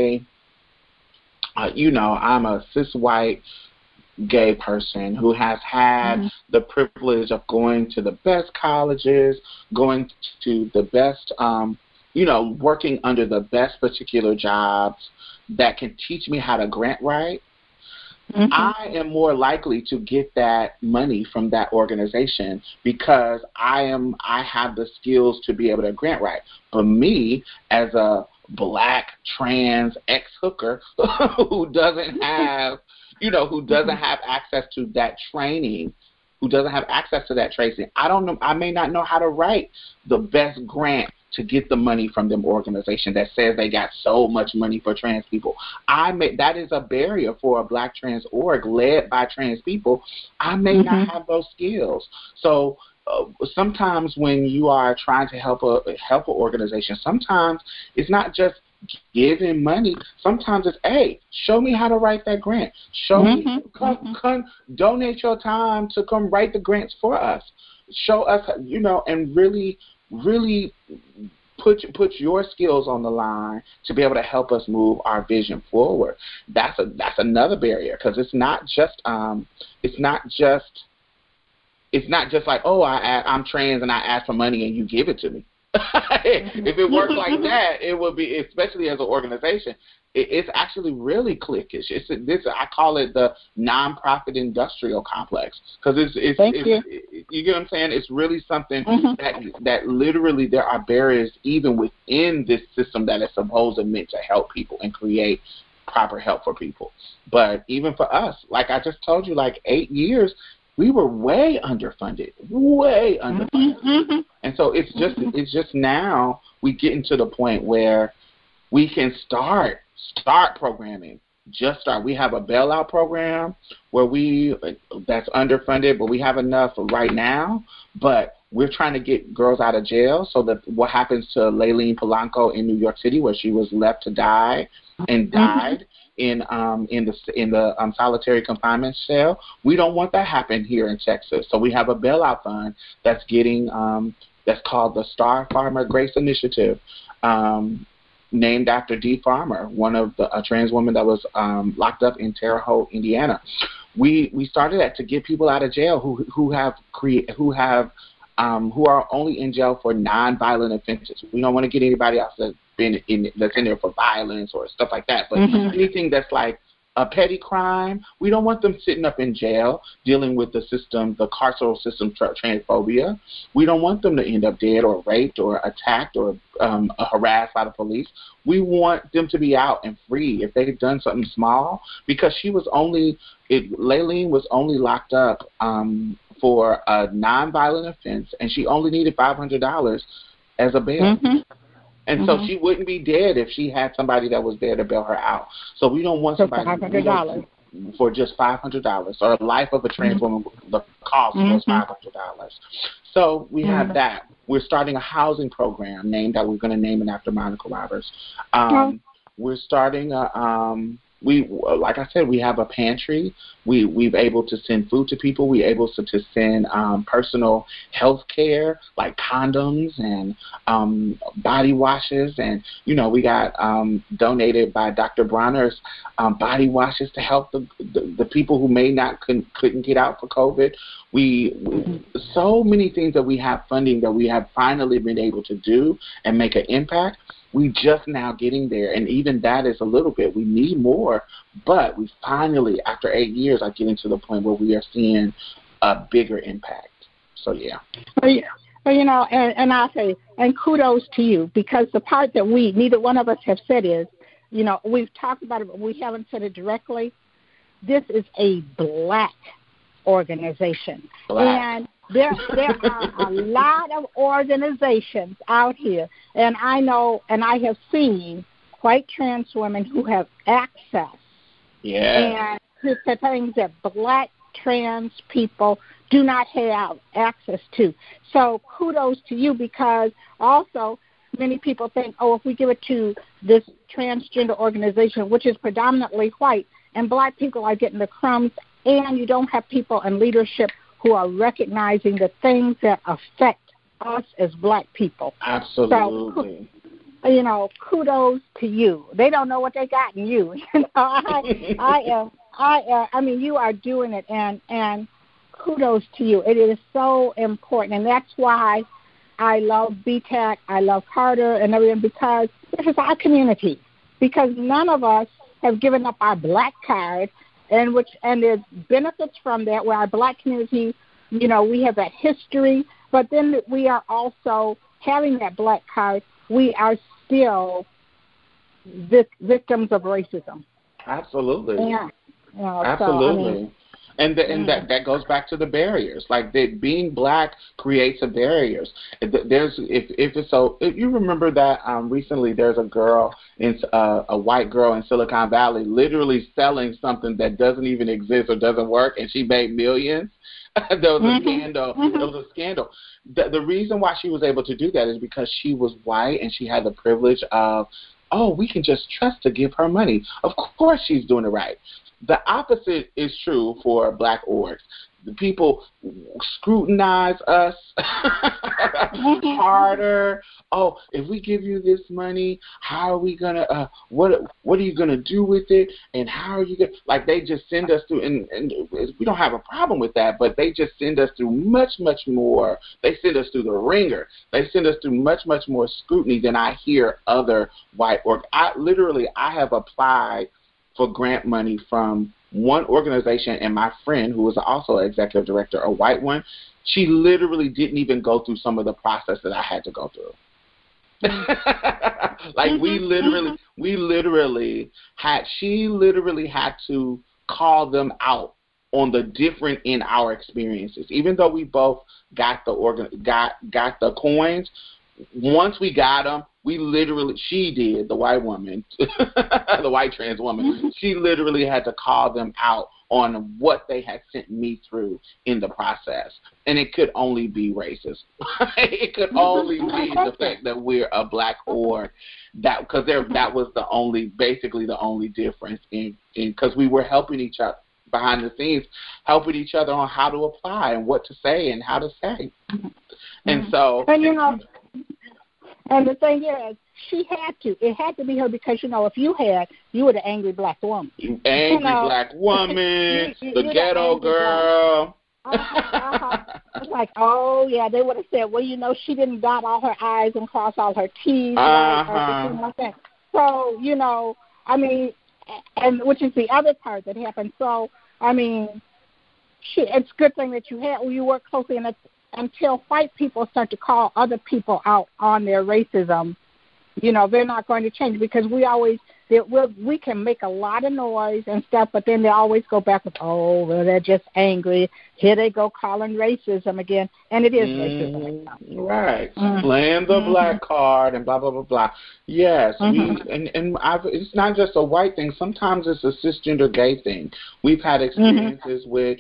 I'm a cis white gay person who has had the privilege of going to the best colleges, going to the best, working under the best particular jobs that can teach me how to grant write, I am more likely to get that money from that organization because I have the skills to be able to grant write. But me, as a black trans ex-hooker who doesn't have, who doesn't have access to that training, who doesn't have access to that tracing, I may not know how to write the best grant to get the money from them organization that says they got so much money for trans people. That is a barrier for a black trans org led by trans people. I may not have those skills. So sometimes when you are trying to help an organization, sometimes it's not just giving money. Sometimes it's, hey, show me how to write that grant. Show me, come donate your time to come write the grants for us. Show us, and really put your skills on the line to be able to help us move our vision forward. That's another barrier, because it's not just like, I'm trans and I ask for money and you give it to me. If it worked like that, it would be, especially as an organization, it's actually really cliquish. I call it the nonprofit industrial complex, because you get what I'm saying? It's really something that literally there are barriers even within this system that is supposed and meant to help people and create proper help for people. But even for us, like I just told you, like 8 years, we were way underfunded. And so it's just now we getting to the point where we can start programming. We have a bailout program where that's underfunded, but we have enough right now. But we're trying to get girls out of jail. So that what happens to Layleen Polanco in New York City, where she was left to die and died in the solitary confinement cell, we don't want that happen here in Texas. So we have a bailout fund that's getting that's called the Star Farmer Grace Initiative. Named after Dee Farmer, a trans woman that was locked up in Terre Haute, Indiana. We started that to get people out of jail who are only in jail for non-violent offenses. We don't want to get anybody else that's in there for violence or stuff like that. But anything that's like a petty crime, we don't want them sitting up in jail dealing with the carceral system transphobia. We don't want them to end up dead or raped or attacked or harassed by the police. We want them to be out and free if they've done something small, because Layleen was only locked up for a nonviolent offense, and she only needed $500 as a bail. And so she wouldn't be dead if she had somebody that was there to bail her out. So we don't want somebody $500 for just $500, or a life of a trans woman. The cost was $500. So we have that. We're starting a housing program that we're going to name it after Monica Roberts. We're starting like I said, we have a pantry. We've able to send food to people. We're able to send personal health care like condoms and body washes. And, we got donated by Dr. Bronner's body washes to help the people who couldn't get out for COVID. So many things that we have funding that we have finally been able to do and make an impact. We just now getting there, and even that is a little bit. We need more, but we finally, after 8 years, are getting to the point where we are seeing a bigger impact. So, yeah. Well, and I'll say, and kudos to you, because the part that neither one of us have said is, we've talked about it, but we haven't said it directly. This is a Black organization. And there are a lot of organizations out here, and I know, and I have seen white trans women who have access and to things that Black trans people do not have access to. So kudos to you, because also many people think, if we give it to this transgender organization, which is predominantly white, and Black people are getting the crumbs, and you don't have people in leadership who are recognizing the things that affect us as Black people. Absolutely. So, kudos to you. They don't know what they got in you. I mean, you are doing it, and kudos to you. It is so important, and that's why I love BTAC, I love Carter and everything, because this is our community. Because none of us have given up our Black card, and there's benefits from that, where our Black community, we have that history, but then we are also having that Black card. We are still victims of racism. Absolutely. Yeah. Absolutely. That goes back to the barriers. Like being Black creates a barriers. If you remember that recently, there's a white girl in Silicon Valley literally selling something that doesn't even exist or doesn't work, and she made millions. There was a scandal. There was a scandal. The reason why she was able to do that is because she was white and she had the privilege of, we can just trust to give her money. Of course she's doing it right. The opposite is true for Black orgs. people scrutinize us harder. Oh, if we give you this money, how are we gonna? What are you gonna do with it? And how are you gonna? Like, they just send us through, and we don't have a problem with that, but they just send us through much more. They send us through the ringer. They send us through much more scrutiny than I hear other white I have applied for grant money from one organization, and my friend, who was also an executive director, a white one, she literally didn't even go through some of the process that I had to go through. Like, she literally had to call them out on the different in our experiences. Even though we both got the coins, once we got them, she did, the white woman, the white trans woman, she literally had to call them out on what they had sent me through in the process. And it could only be racist. It could only be the fact that we're a black org, because that was basically the only difference because we were helping each other behind the scenes, helping each other on how to apply and what to say and how to say. And so, and the thing is, she had to. It had to be her because, if you were the angry black woman. You angry black woman, the ghetto girl. It's like, oh, yeah, they would have said, well, she didn't dot all her I's and cross all her T's. Or something like that. So, and which is the other part that happened. So, it's a good thing that you work closely, and until white people start to call other people out on their racism, they're not going to change, because we can make a lot of noise and stuff, but then they always go back with, oh, well, they're just angry. Here they go calling racism again, and it is racism. Right. Playing the black card and blah, blah, blah, blah. Yes, it's not just a white thing. Sometimes it's a cisgender gay thing. We've had experiences with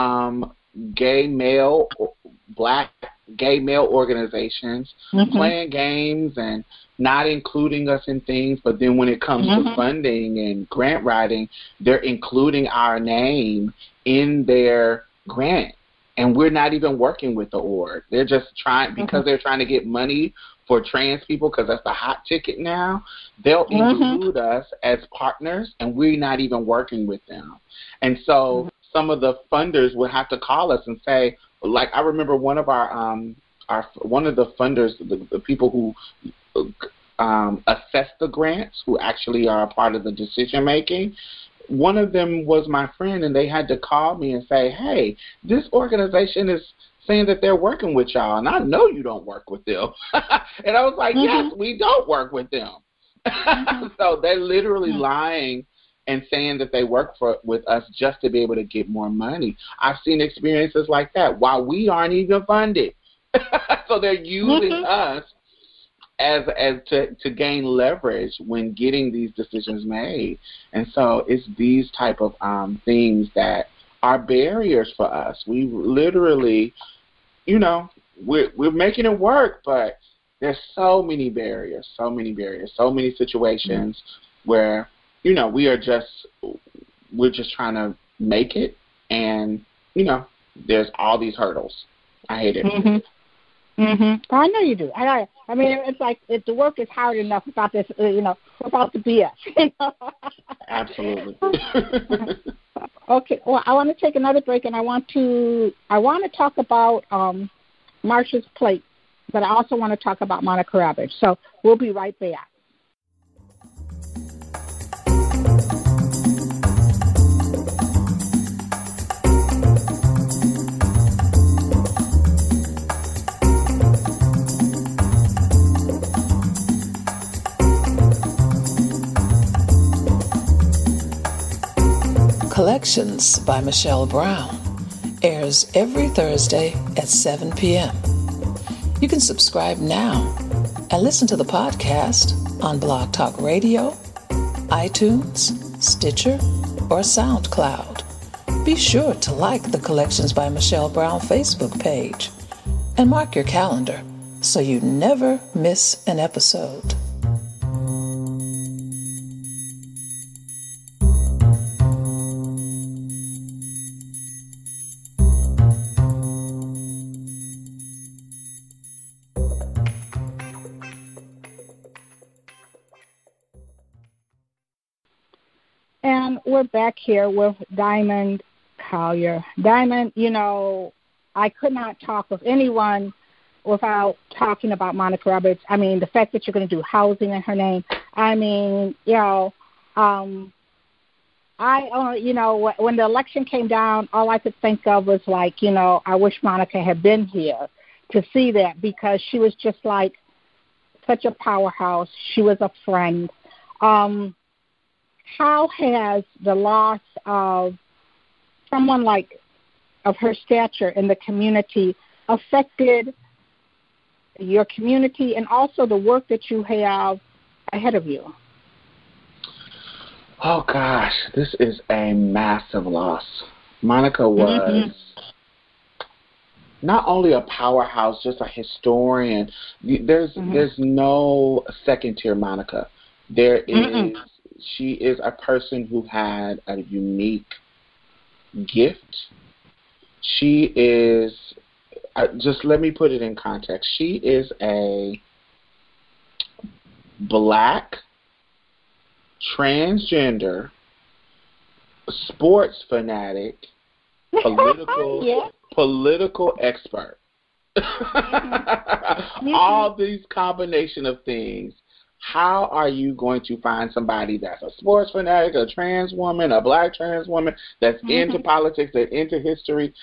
black gay male organizations playing games and not including us in things, but then when it comes to funding and grant writing, they're including our name in their grant, and we're not even working with the org. They're just trying, because they're trying to get money for trans people, because that's the hot ticket now, they'll include us as partners, and we're not even working with them. And so some of the funders would have to call us and say, like, I remember one of one of the funders, the people who assess the grants, who actually are a part of the decision making, one of them was my friend, and they had to call me and say, hey, this organization is saying that they're working with y'all, and I know you don't work with them. And I was like, yes, we don't work with them. So they're literally lying and saying that they work with us just to be able to get more money. I've seen experiences like that while we aren't even funded. So they're using us as to gain leverage when getting these decisions made. And so it's these type of things that are barriers for us. We literally, we're making it work, but there's so many barriers, so many situations where, we're just trying to make it, and, there's all these hurdles. I hate it. I know you do. I mean, it's like if the work is hard enough without this, without the BS. Absolutely. Okay. Well, I want to take another break, and I want to talk about Marsha's plate, but I also want to talk about Monica Roberts. So we'll be right back. Collections by Michelle Brown airs every Thursday at 7 p.m. You can subscribe now and listen to the podcast on Blog Talk Radio, iTunes, Stitcher, or SoundCloud. Be sure to like the Collections by Michelle Brown Facebook page and mark your calendar so you never miss an episode. And we're back here with Diamond Collier. Diamond, I could not talk with anyone without talking about Monica Roberts. I mean, the fact that you're going to do housing in her name. I mean, when the election came down, all I could think of was I wish Monica had been here to see that, because she was just like such a powerhouse. She was a friend. How has the loss of someone of her stature in the community affected your community and also the work that you have ahead of you? Oh, gosh, this is a massive loss. Monica was not only a powerhouse, just a historian. There's no second-tier Monica. There is. She is a person who had a unique gift. She is, just let me put it in context. She is a Black, transgender, sports fanatic, political expert. All these combination of things. How are you going to find somebody that's a sports fanatic, a trans woman, a Black trans woman, that's into politics, that's into history,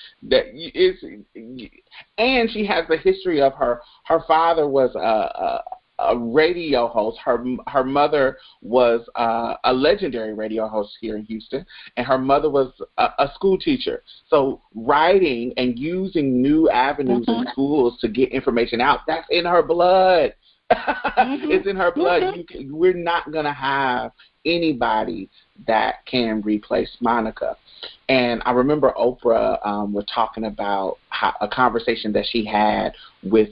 and she has the history of her father was a radio host. Her mother was a legendary radio host here in Houston, and her mother was a school teacher. So writing and using new avenues in schools to get information out, that's in her blood. It's in her blood. We're not going to have anybody that can replace Monica. And I remember Oprah was talking about a conversation that she had with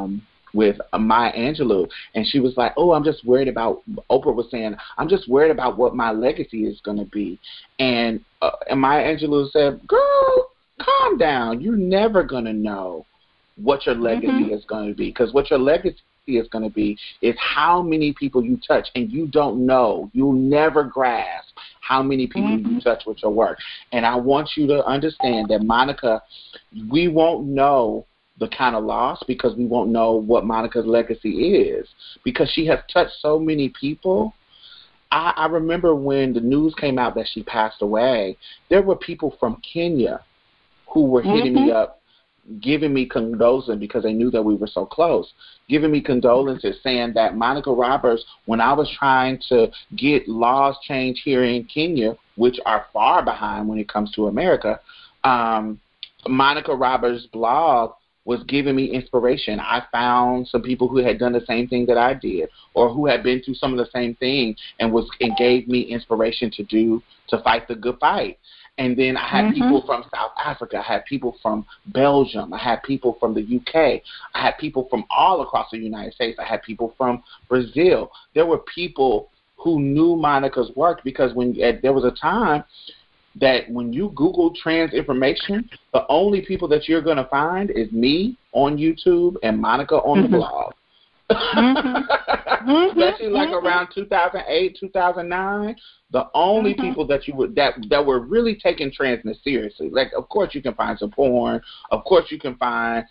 Maya Angelou, and she was like, I'm just worried about, Oprah was saying, I'm just worried about what my legacy is going to be. And Maya Angelou said, girl, calm down. You're never going to know what your legacy is going to be, because what your legacy is going to be is how many people you touch, and you don't know, you'll never grasp how many people you touch with your work. And I want you to understand that Monica, we won't know the kind of loss because we won't know what Monica's legacy is, because she has touched so many people. I remember when the news came out that she passed away, there were people from Kenya who were hitting me up, giving me condolences because they knew that we were so close, giving me condolences, saying that Monica Roberts, when I was trying to get laws changed here in Kenya, which are far behind when it comes to America, Monica Roberts' blog was giving me inspiration. I found some people who had done the same thing that I did, or who had been through some of the same thing, and gave me inspiration to fight the good fight. And then I had people from South Africa. I had people from Belgium. I had people from the UK. I had people from all across the United States. I had people from Brazil. There were people who knew Monica's work, because there was a time that when you Google trans information, the only people that you're going to find is me on YouTube and Monica on the blog. Especially around 2008, 2009, the only people that you would that were really taking transness seriously. Of course you can find some porn, of course you can find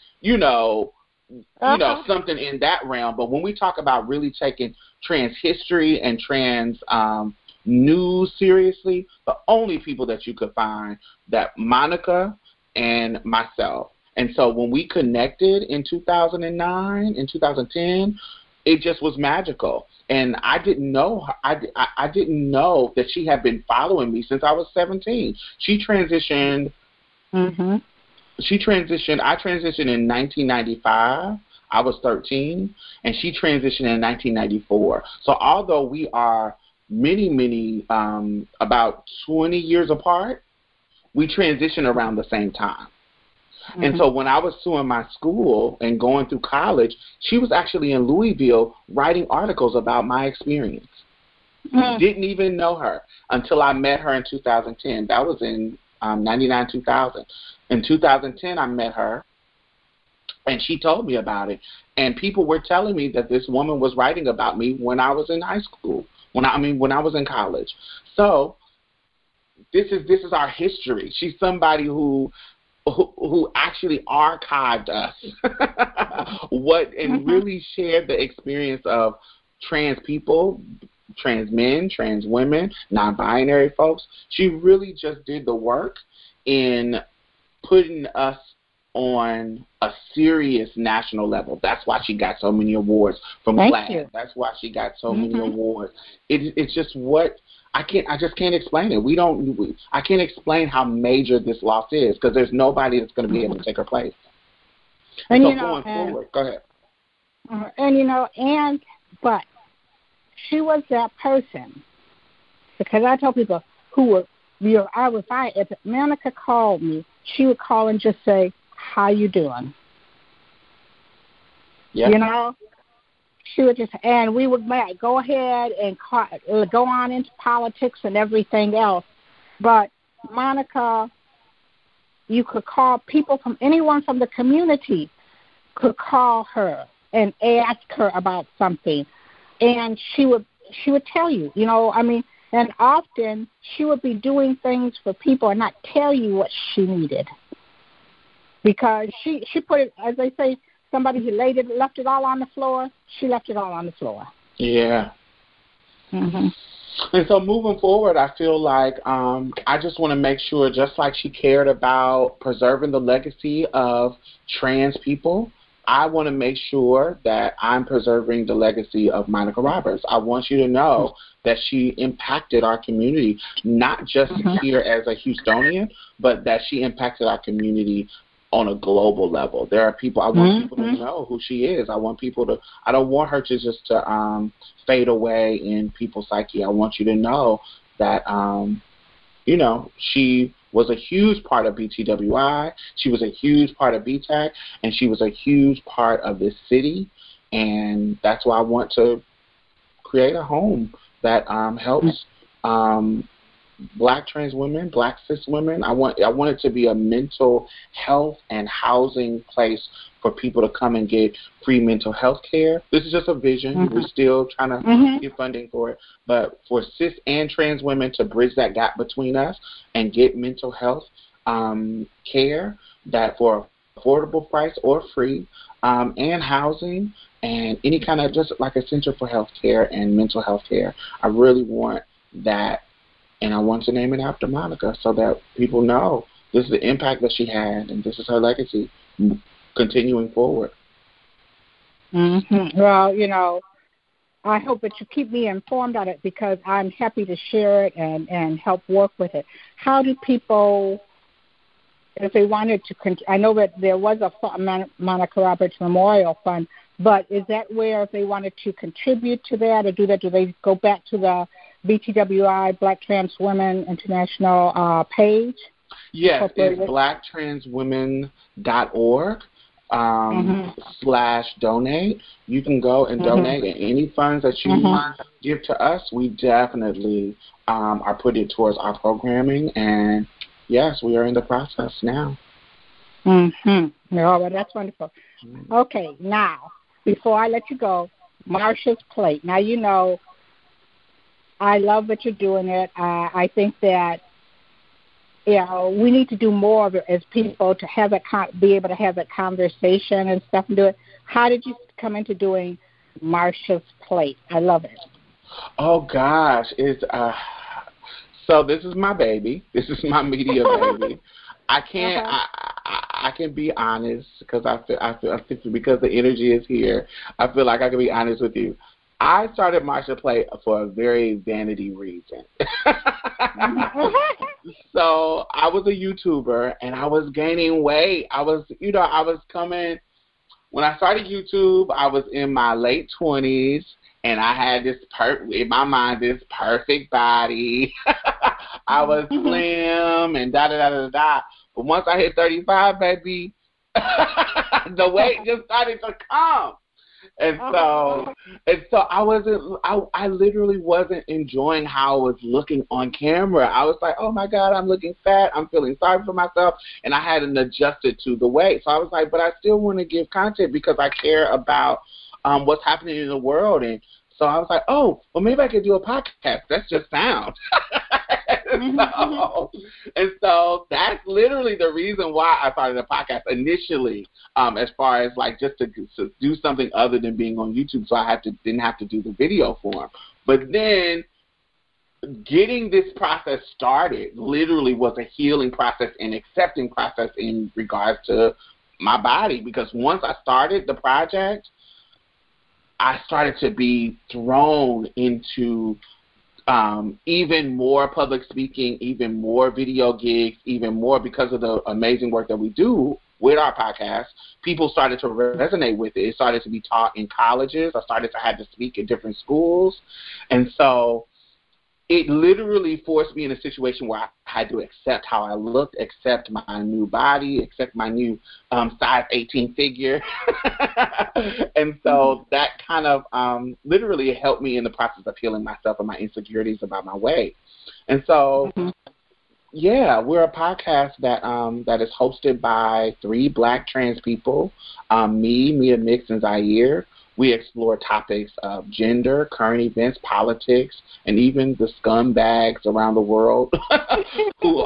something in that realm, but when we talk about really taking trans history and trans news seriously, the only people that you could find, that Monica and myself. And so when we connected in 2009, in 2010, it just was magical. And I didn't know I didn't know that she had been following me since I was 17. She transitioned. I transitioned in 1995. I was 13, and she transitioned in 1994. So although we are many, about 20 years apart, we transitioned around the same time. And so when I was suing my school and going through college, she was actually in Louisville writing articles about my experience. Didn't even know her until I met her in 2010. That was in 99, 2000. In 2010, I met her, and she told me about it. And people were telling me that this woman was writing about me when I was in high school, when I was in college. So this is our history. She's somebody who actually archived us and really shared the experience of trans people, trans men, trans women, non-binary folks. She really just did the work in putting us on a serious national level. That's why she got so many awards from GLAAD. That's why she got so many awards. It's just what I just can't explain it. I can't explain how major this loss is, because there's nobody that's going to be able to take her place. And so going forward, go ahead. But she was that person, because I tell people who were, if Monica called me, she would call and just say, "How you doing?" Yeah. She would just, and we would go ahead and go on into politics and everything else. But Monica, you could call people from anyone from the community could call her and ask her about something, and she would tell you. And often she would be doing things for people and not tell you what she needed, because she put it, as they say, somebody who left it all on the floor. She left it all on the floor. Yeah. Mm-hmm. And so moving forward, I feel like I just want to make sure, just like she cared about preserving the legacy of trans people, I want to make sure that I'm preserving the legacy of Monica Roberts. I want you to know that she impacted our community, not just here as a Houstonian, but that she impacted our community on a global level. There are people, I want people to know who she is. I don't want her to just fade away in people's psyche. I want you to know that, she was a huge part of BTWI. She was a huge part of BTAC, and she was a huge part of this city. And that's why I want to create a home that helps Black trans women, Black cis women. I want it to be a mental health and housing place for people to come and get free mental health care. This is just a vision. We're still trying to get funding for it. But for cis and trans women to bridge that gap between us and get mental health care that for affordable price or free, and housing and any kind of, just like a center for health care and mental health care. I really want that. And I want to name it after Monica so that people know this is the impact that she had and this is her legacy continuing forward. Well, I hope that you keep me informed on it, because I'm happy to share it and help work with it. How do people, if they wanted to, I know that there was a Monica Roberts Memorial Fund, but is that where, if they wanted to contribute to that or do that, do they go back to the BTWI, Black Trans Women International page? Yes, it's blacktranswomen.org /donate. You can go and donate, and any funds that you give to us, we definitely are putting towards our programming. And yes, we are in the process now. All right, that's wonderful. Okay, now, before I let you go, Marsha's Plate. Now, I love that you're doing it. I think that we need to do more of it as people to have it, be able to have that conversation and stuff and do it. How did you come into doing Marsha's Plate? I love it. Oh gosh, it's so this is my baby. This is my media baby. I can't. I can be honest, because I feel because the energy is here. I feel like I can be honest with you. I started Marsha Plate for a very vanity reason. So I was a YouTuber and I was gaining weight. I was coming, when I started YouTube, I was in my late 20s and I had in my mind, this perfect body. I was slim and da-da-da-da-da. But once I hit 35, baby, the weight just started to come. And so I literally wasn't enjoying how I was looking on camera. I was like, oh my God, I'm looking fat. I'm feeling sorry for myself. And I hadn't adjusted to the weight. So I was like, but I still want to give content because I care about what's happening in the world. And so I was like, oh, well, maybe I could do a podcast. That's just sound. And so that's literally the reason why I started a podcast initially, as far as like just to do something other than being on YouTube, so I didn't have to do the video form. But then getting this process started literally was a healing process and accepting process in regards to my body, because once I started the project, I started to be thrown into even more public speaking, even more video gigs, even more because of the amazing work that we do with our podcast. People started to resonate with it. It started to be taught in colleges. I started to have to speak at different schools. And so it literally forced me in a situation where I had to accept how I looked, accept my new body, accept my new size 18 figure. And so that kind of literally helped me in the process of healing myself and my insecurities about my weight. And so, yeah, we're a podcast that is hosted by 3 Black trans people, me, Mia Mix, and Zaire. We explore topics of gender, current events, politics, and even the scumbags around the world who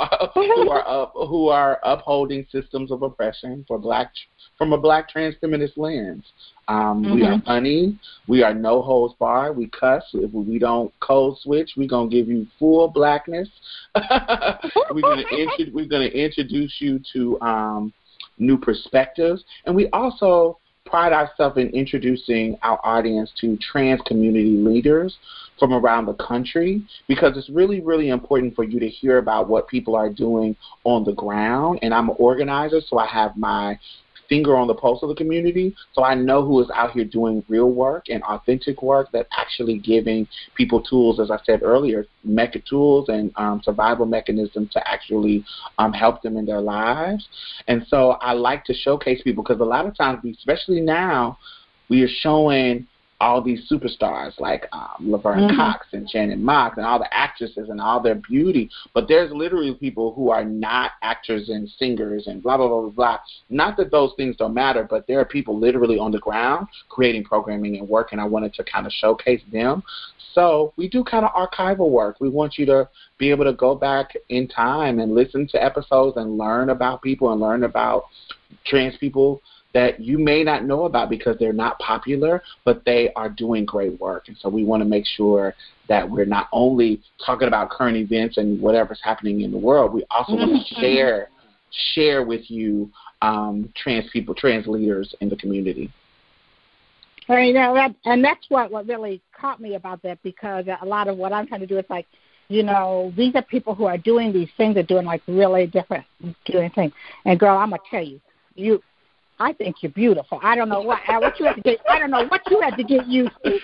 are upholding systems of oppression from a Black trans feminist lens. We are funny. We are no holds barred. We cuss. If we don't code switch, we're gonna give you full blackness. We're gonna introduce you to new perspectives, and we also pride ourselves in introducing our audience to trans community leaders from around the country, because it's really, really important for you to hear about what people are doing on the ground. And I'm an organizer, so I have my finger on the pulse of the community, so I know who is out here doing real work and authentic work that's actually giving people tools, as I said earlier, tools and survival mechanisms to actually help them in their lives. And so I like to showcase people, because a lot of times, especially now, we are showing all these superstars like Laverne Cox and Shannon Mox and all the actresses and all their beauty, but there's literally people who are not actors and singers and blah, blah, blah, blah, blah. Not that those things don't matter, but there are people literally on the ground creating programming and work, and I wanted to kind of showcase them. So we do kind of archival work. We want you to be able to go back in time and listen to episodes and learn about people and learn about trans people that you may not know about because they're not popular, but they are doing great work. And so we want to make sure that we're not only talking about current events and whatever's happening in the world, we also want to share with you trans people, trans leaders in the community. Well, you know, that's what really caught me about that, because a lot of what I'm trying to do is like, you know, these are people who are doing these things, they're doing like really different doing things. And girl, I'm gonna tell you, I think you're beautiful. I don't know what you have to get. I don't know what you have to get used to.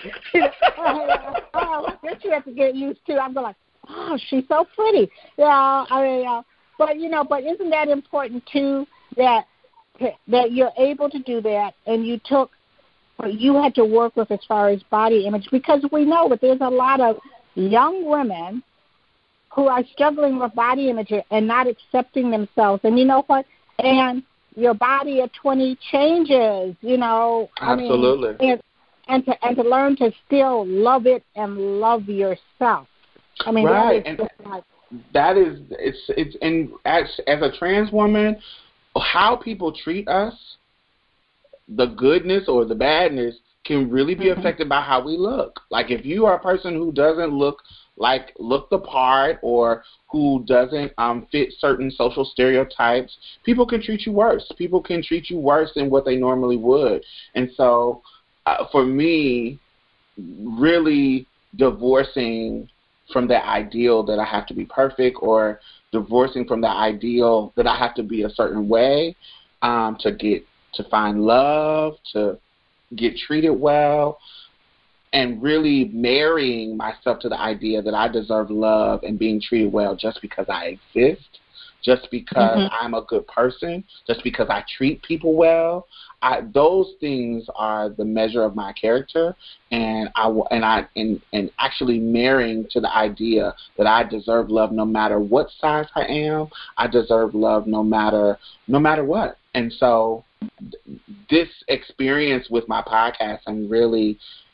What you have to get used to. I'm going like, oh, she's so pretty. Yeah, but isn't that important too? That you're able to do that, and you had to work with as far as body image, because we know that there's a lot of young women who are struggling with body image and not accepting themselves. And you know what? And your body at 20 changes, you know. Absolutely. I mean, and to learn to still love it and love yourself. I mean, right. That is and as a trans woman, how people treat us, the goodness or the badness, can really be affected by how we look. Like if you are a person who doesn't look the part, or who doesn't fit certain social stereotypes, people can treat you worse. People can treat you worse than what they normally would. And so for me, really divorcing from the ideal that I have to be perfect, or divorcing from the ideal that I have to be a certain way to find love, to get treated well, and really marrying myself to the idea that I deserve love and being treated well just because I exist, just because I'm a good person, just because I treat people well. Those things are the measure of my character, and actually marrying to the idea that I deserve love no matter what size I am. I deserve love no matter what. And so this experience with my podcast and really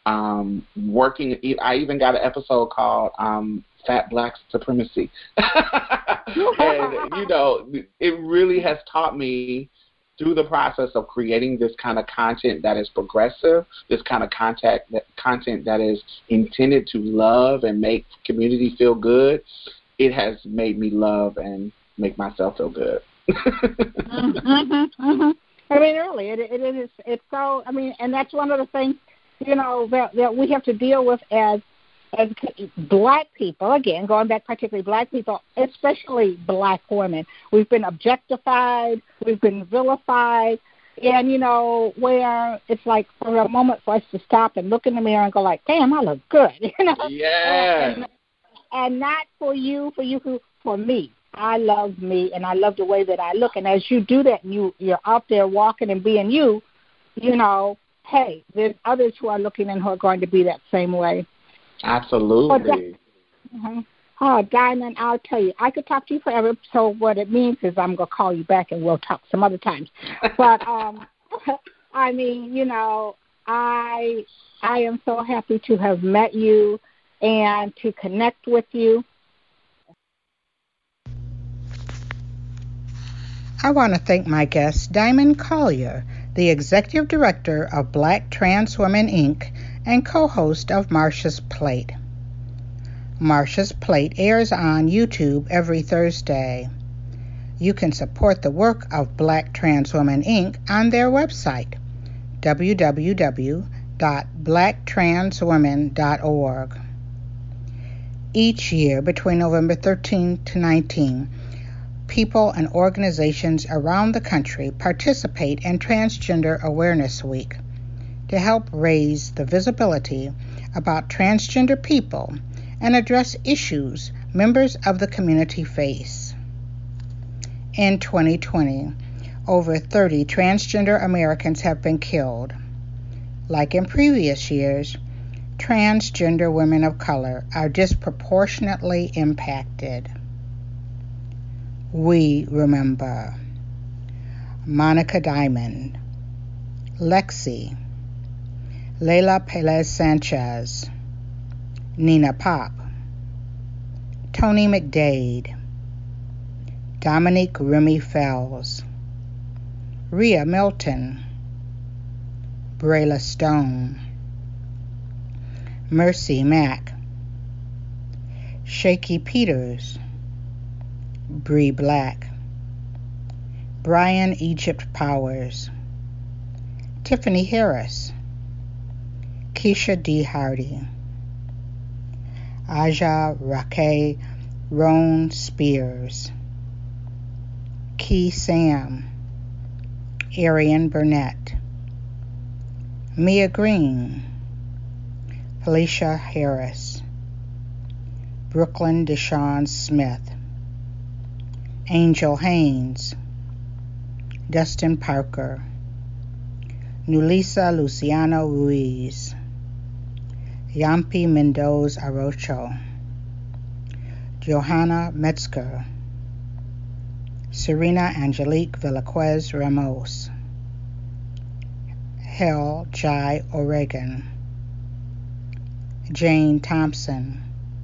working. I even got an episode called Fat Black Supremacy. And, you know, it really has taught me through the process of creating this kind of content that is progressive, this kind of content that is intended to love and make community feel good. It has made me love and make myself feel good. I mean, really, it's so, I mean, and that's one of the things, you know, that we have to deal with as Black people, again, going back particularly Black people, especially Black women. We've been objectified, we've been vilified, and, you know, where it's like for a moment for us to stop and look in the mirror and go like, damn, I look good, you know? Yeah. And not for me. I love me, and I love the way that I look. And as you do that, and you're out there walking and being you know, hey, there's others who are looking and who are going to be that same way. Absolutely. Oh, Diamond, I'll tell you, I could talk to you forever. So what it means is I'm going to call you back and we'll talk some other times. But, I mean, you know, I am so happy to have met you and to connect with you. I want to thank my guest, Diamond Collier, the Executive Director of Black Trans Women, Inc., and co-host of Marsha's Plate. Marsha's Plate airs on YouTube every Thursday. You can support the work of Black Trans Women, Inc. on their website, www.blacktranswomen.org. Each year, between November 13 to 19, people and organizations around the country participate in Transgender Awareness Week to help raise the visibility about transgender people and address issues members of the community face. In 2020, over 30 transgender Americans have been killed. Like in previous years, transgender women of color are disproportionately impacted. We remember Monica Diamond, Lexi, Layla Pelez Sanchez, Nina Pop, Tony McDade, Dominique Remy Fells, Rhea Milton, Brayla Stone, Mercy Mack, Shaky Peters, Bree Black, Brian Egypt Powers, Tiffany Harris, Keisha D. Hardy, Aja Raquel Roan Spears, Key Sam, Arian Burnett, Mia Green, Felicia Harris, Brooklyn Deshawn Smith, Angel Haynes, Dustin Parker, Nulisa Luciano Ruiz, Yampi Mendoza Arocho, Johanna Metzger, Serena Angelique Velasquez Ramos, Hel Jai Oregon, Jane Thompson,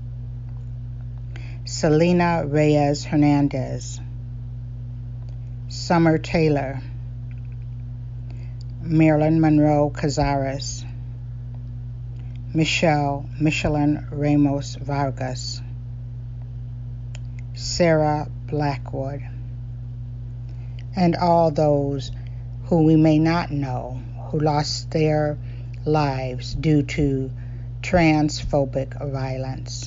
Selena Reyes Hernandez, Summer Taylor, Marilyn Monroe Cazares, Michelin Ramos Vargas, Sarah Blackwood, and all those who we may not know who lost their lives due to transphobic violence.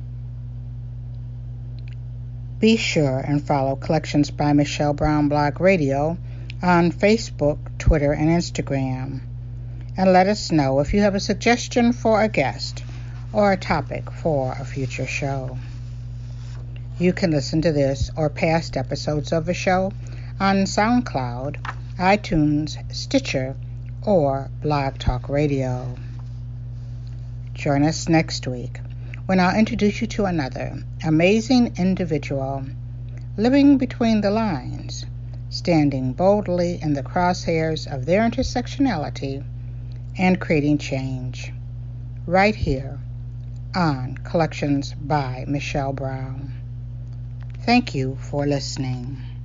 Be sure and follow Collections by Michelle Brown Blog Radio on Facebook, Twitter, and Instagram. And let us know if you have a suggestion for a guest or a topic for a future show. You can listen to this or past episodes of the show on SoundCloud, iTunes, Stitcher, or Blog Talk Radio. Join us next week when I'll introduce you to another amazing individual living between the lines, standing boldly in the crosshairs of their intersectionality and creating change. right here on Collections by Michelle Brown. Thank you for listening.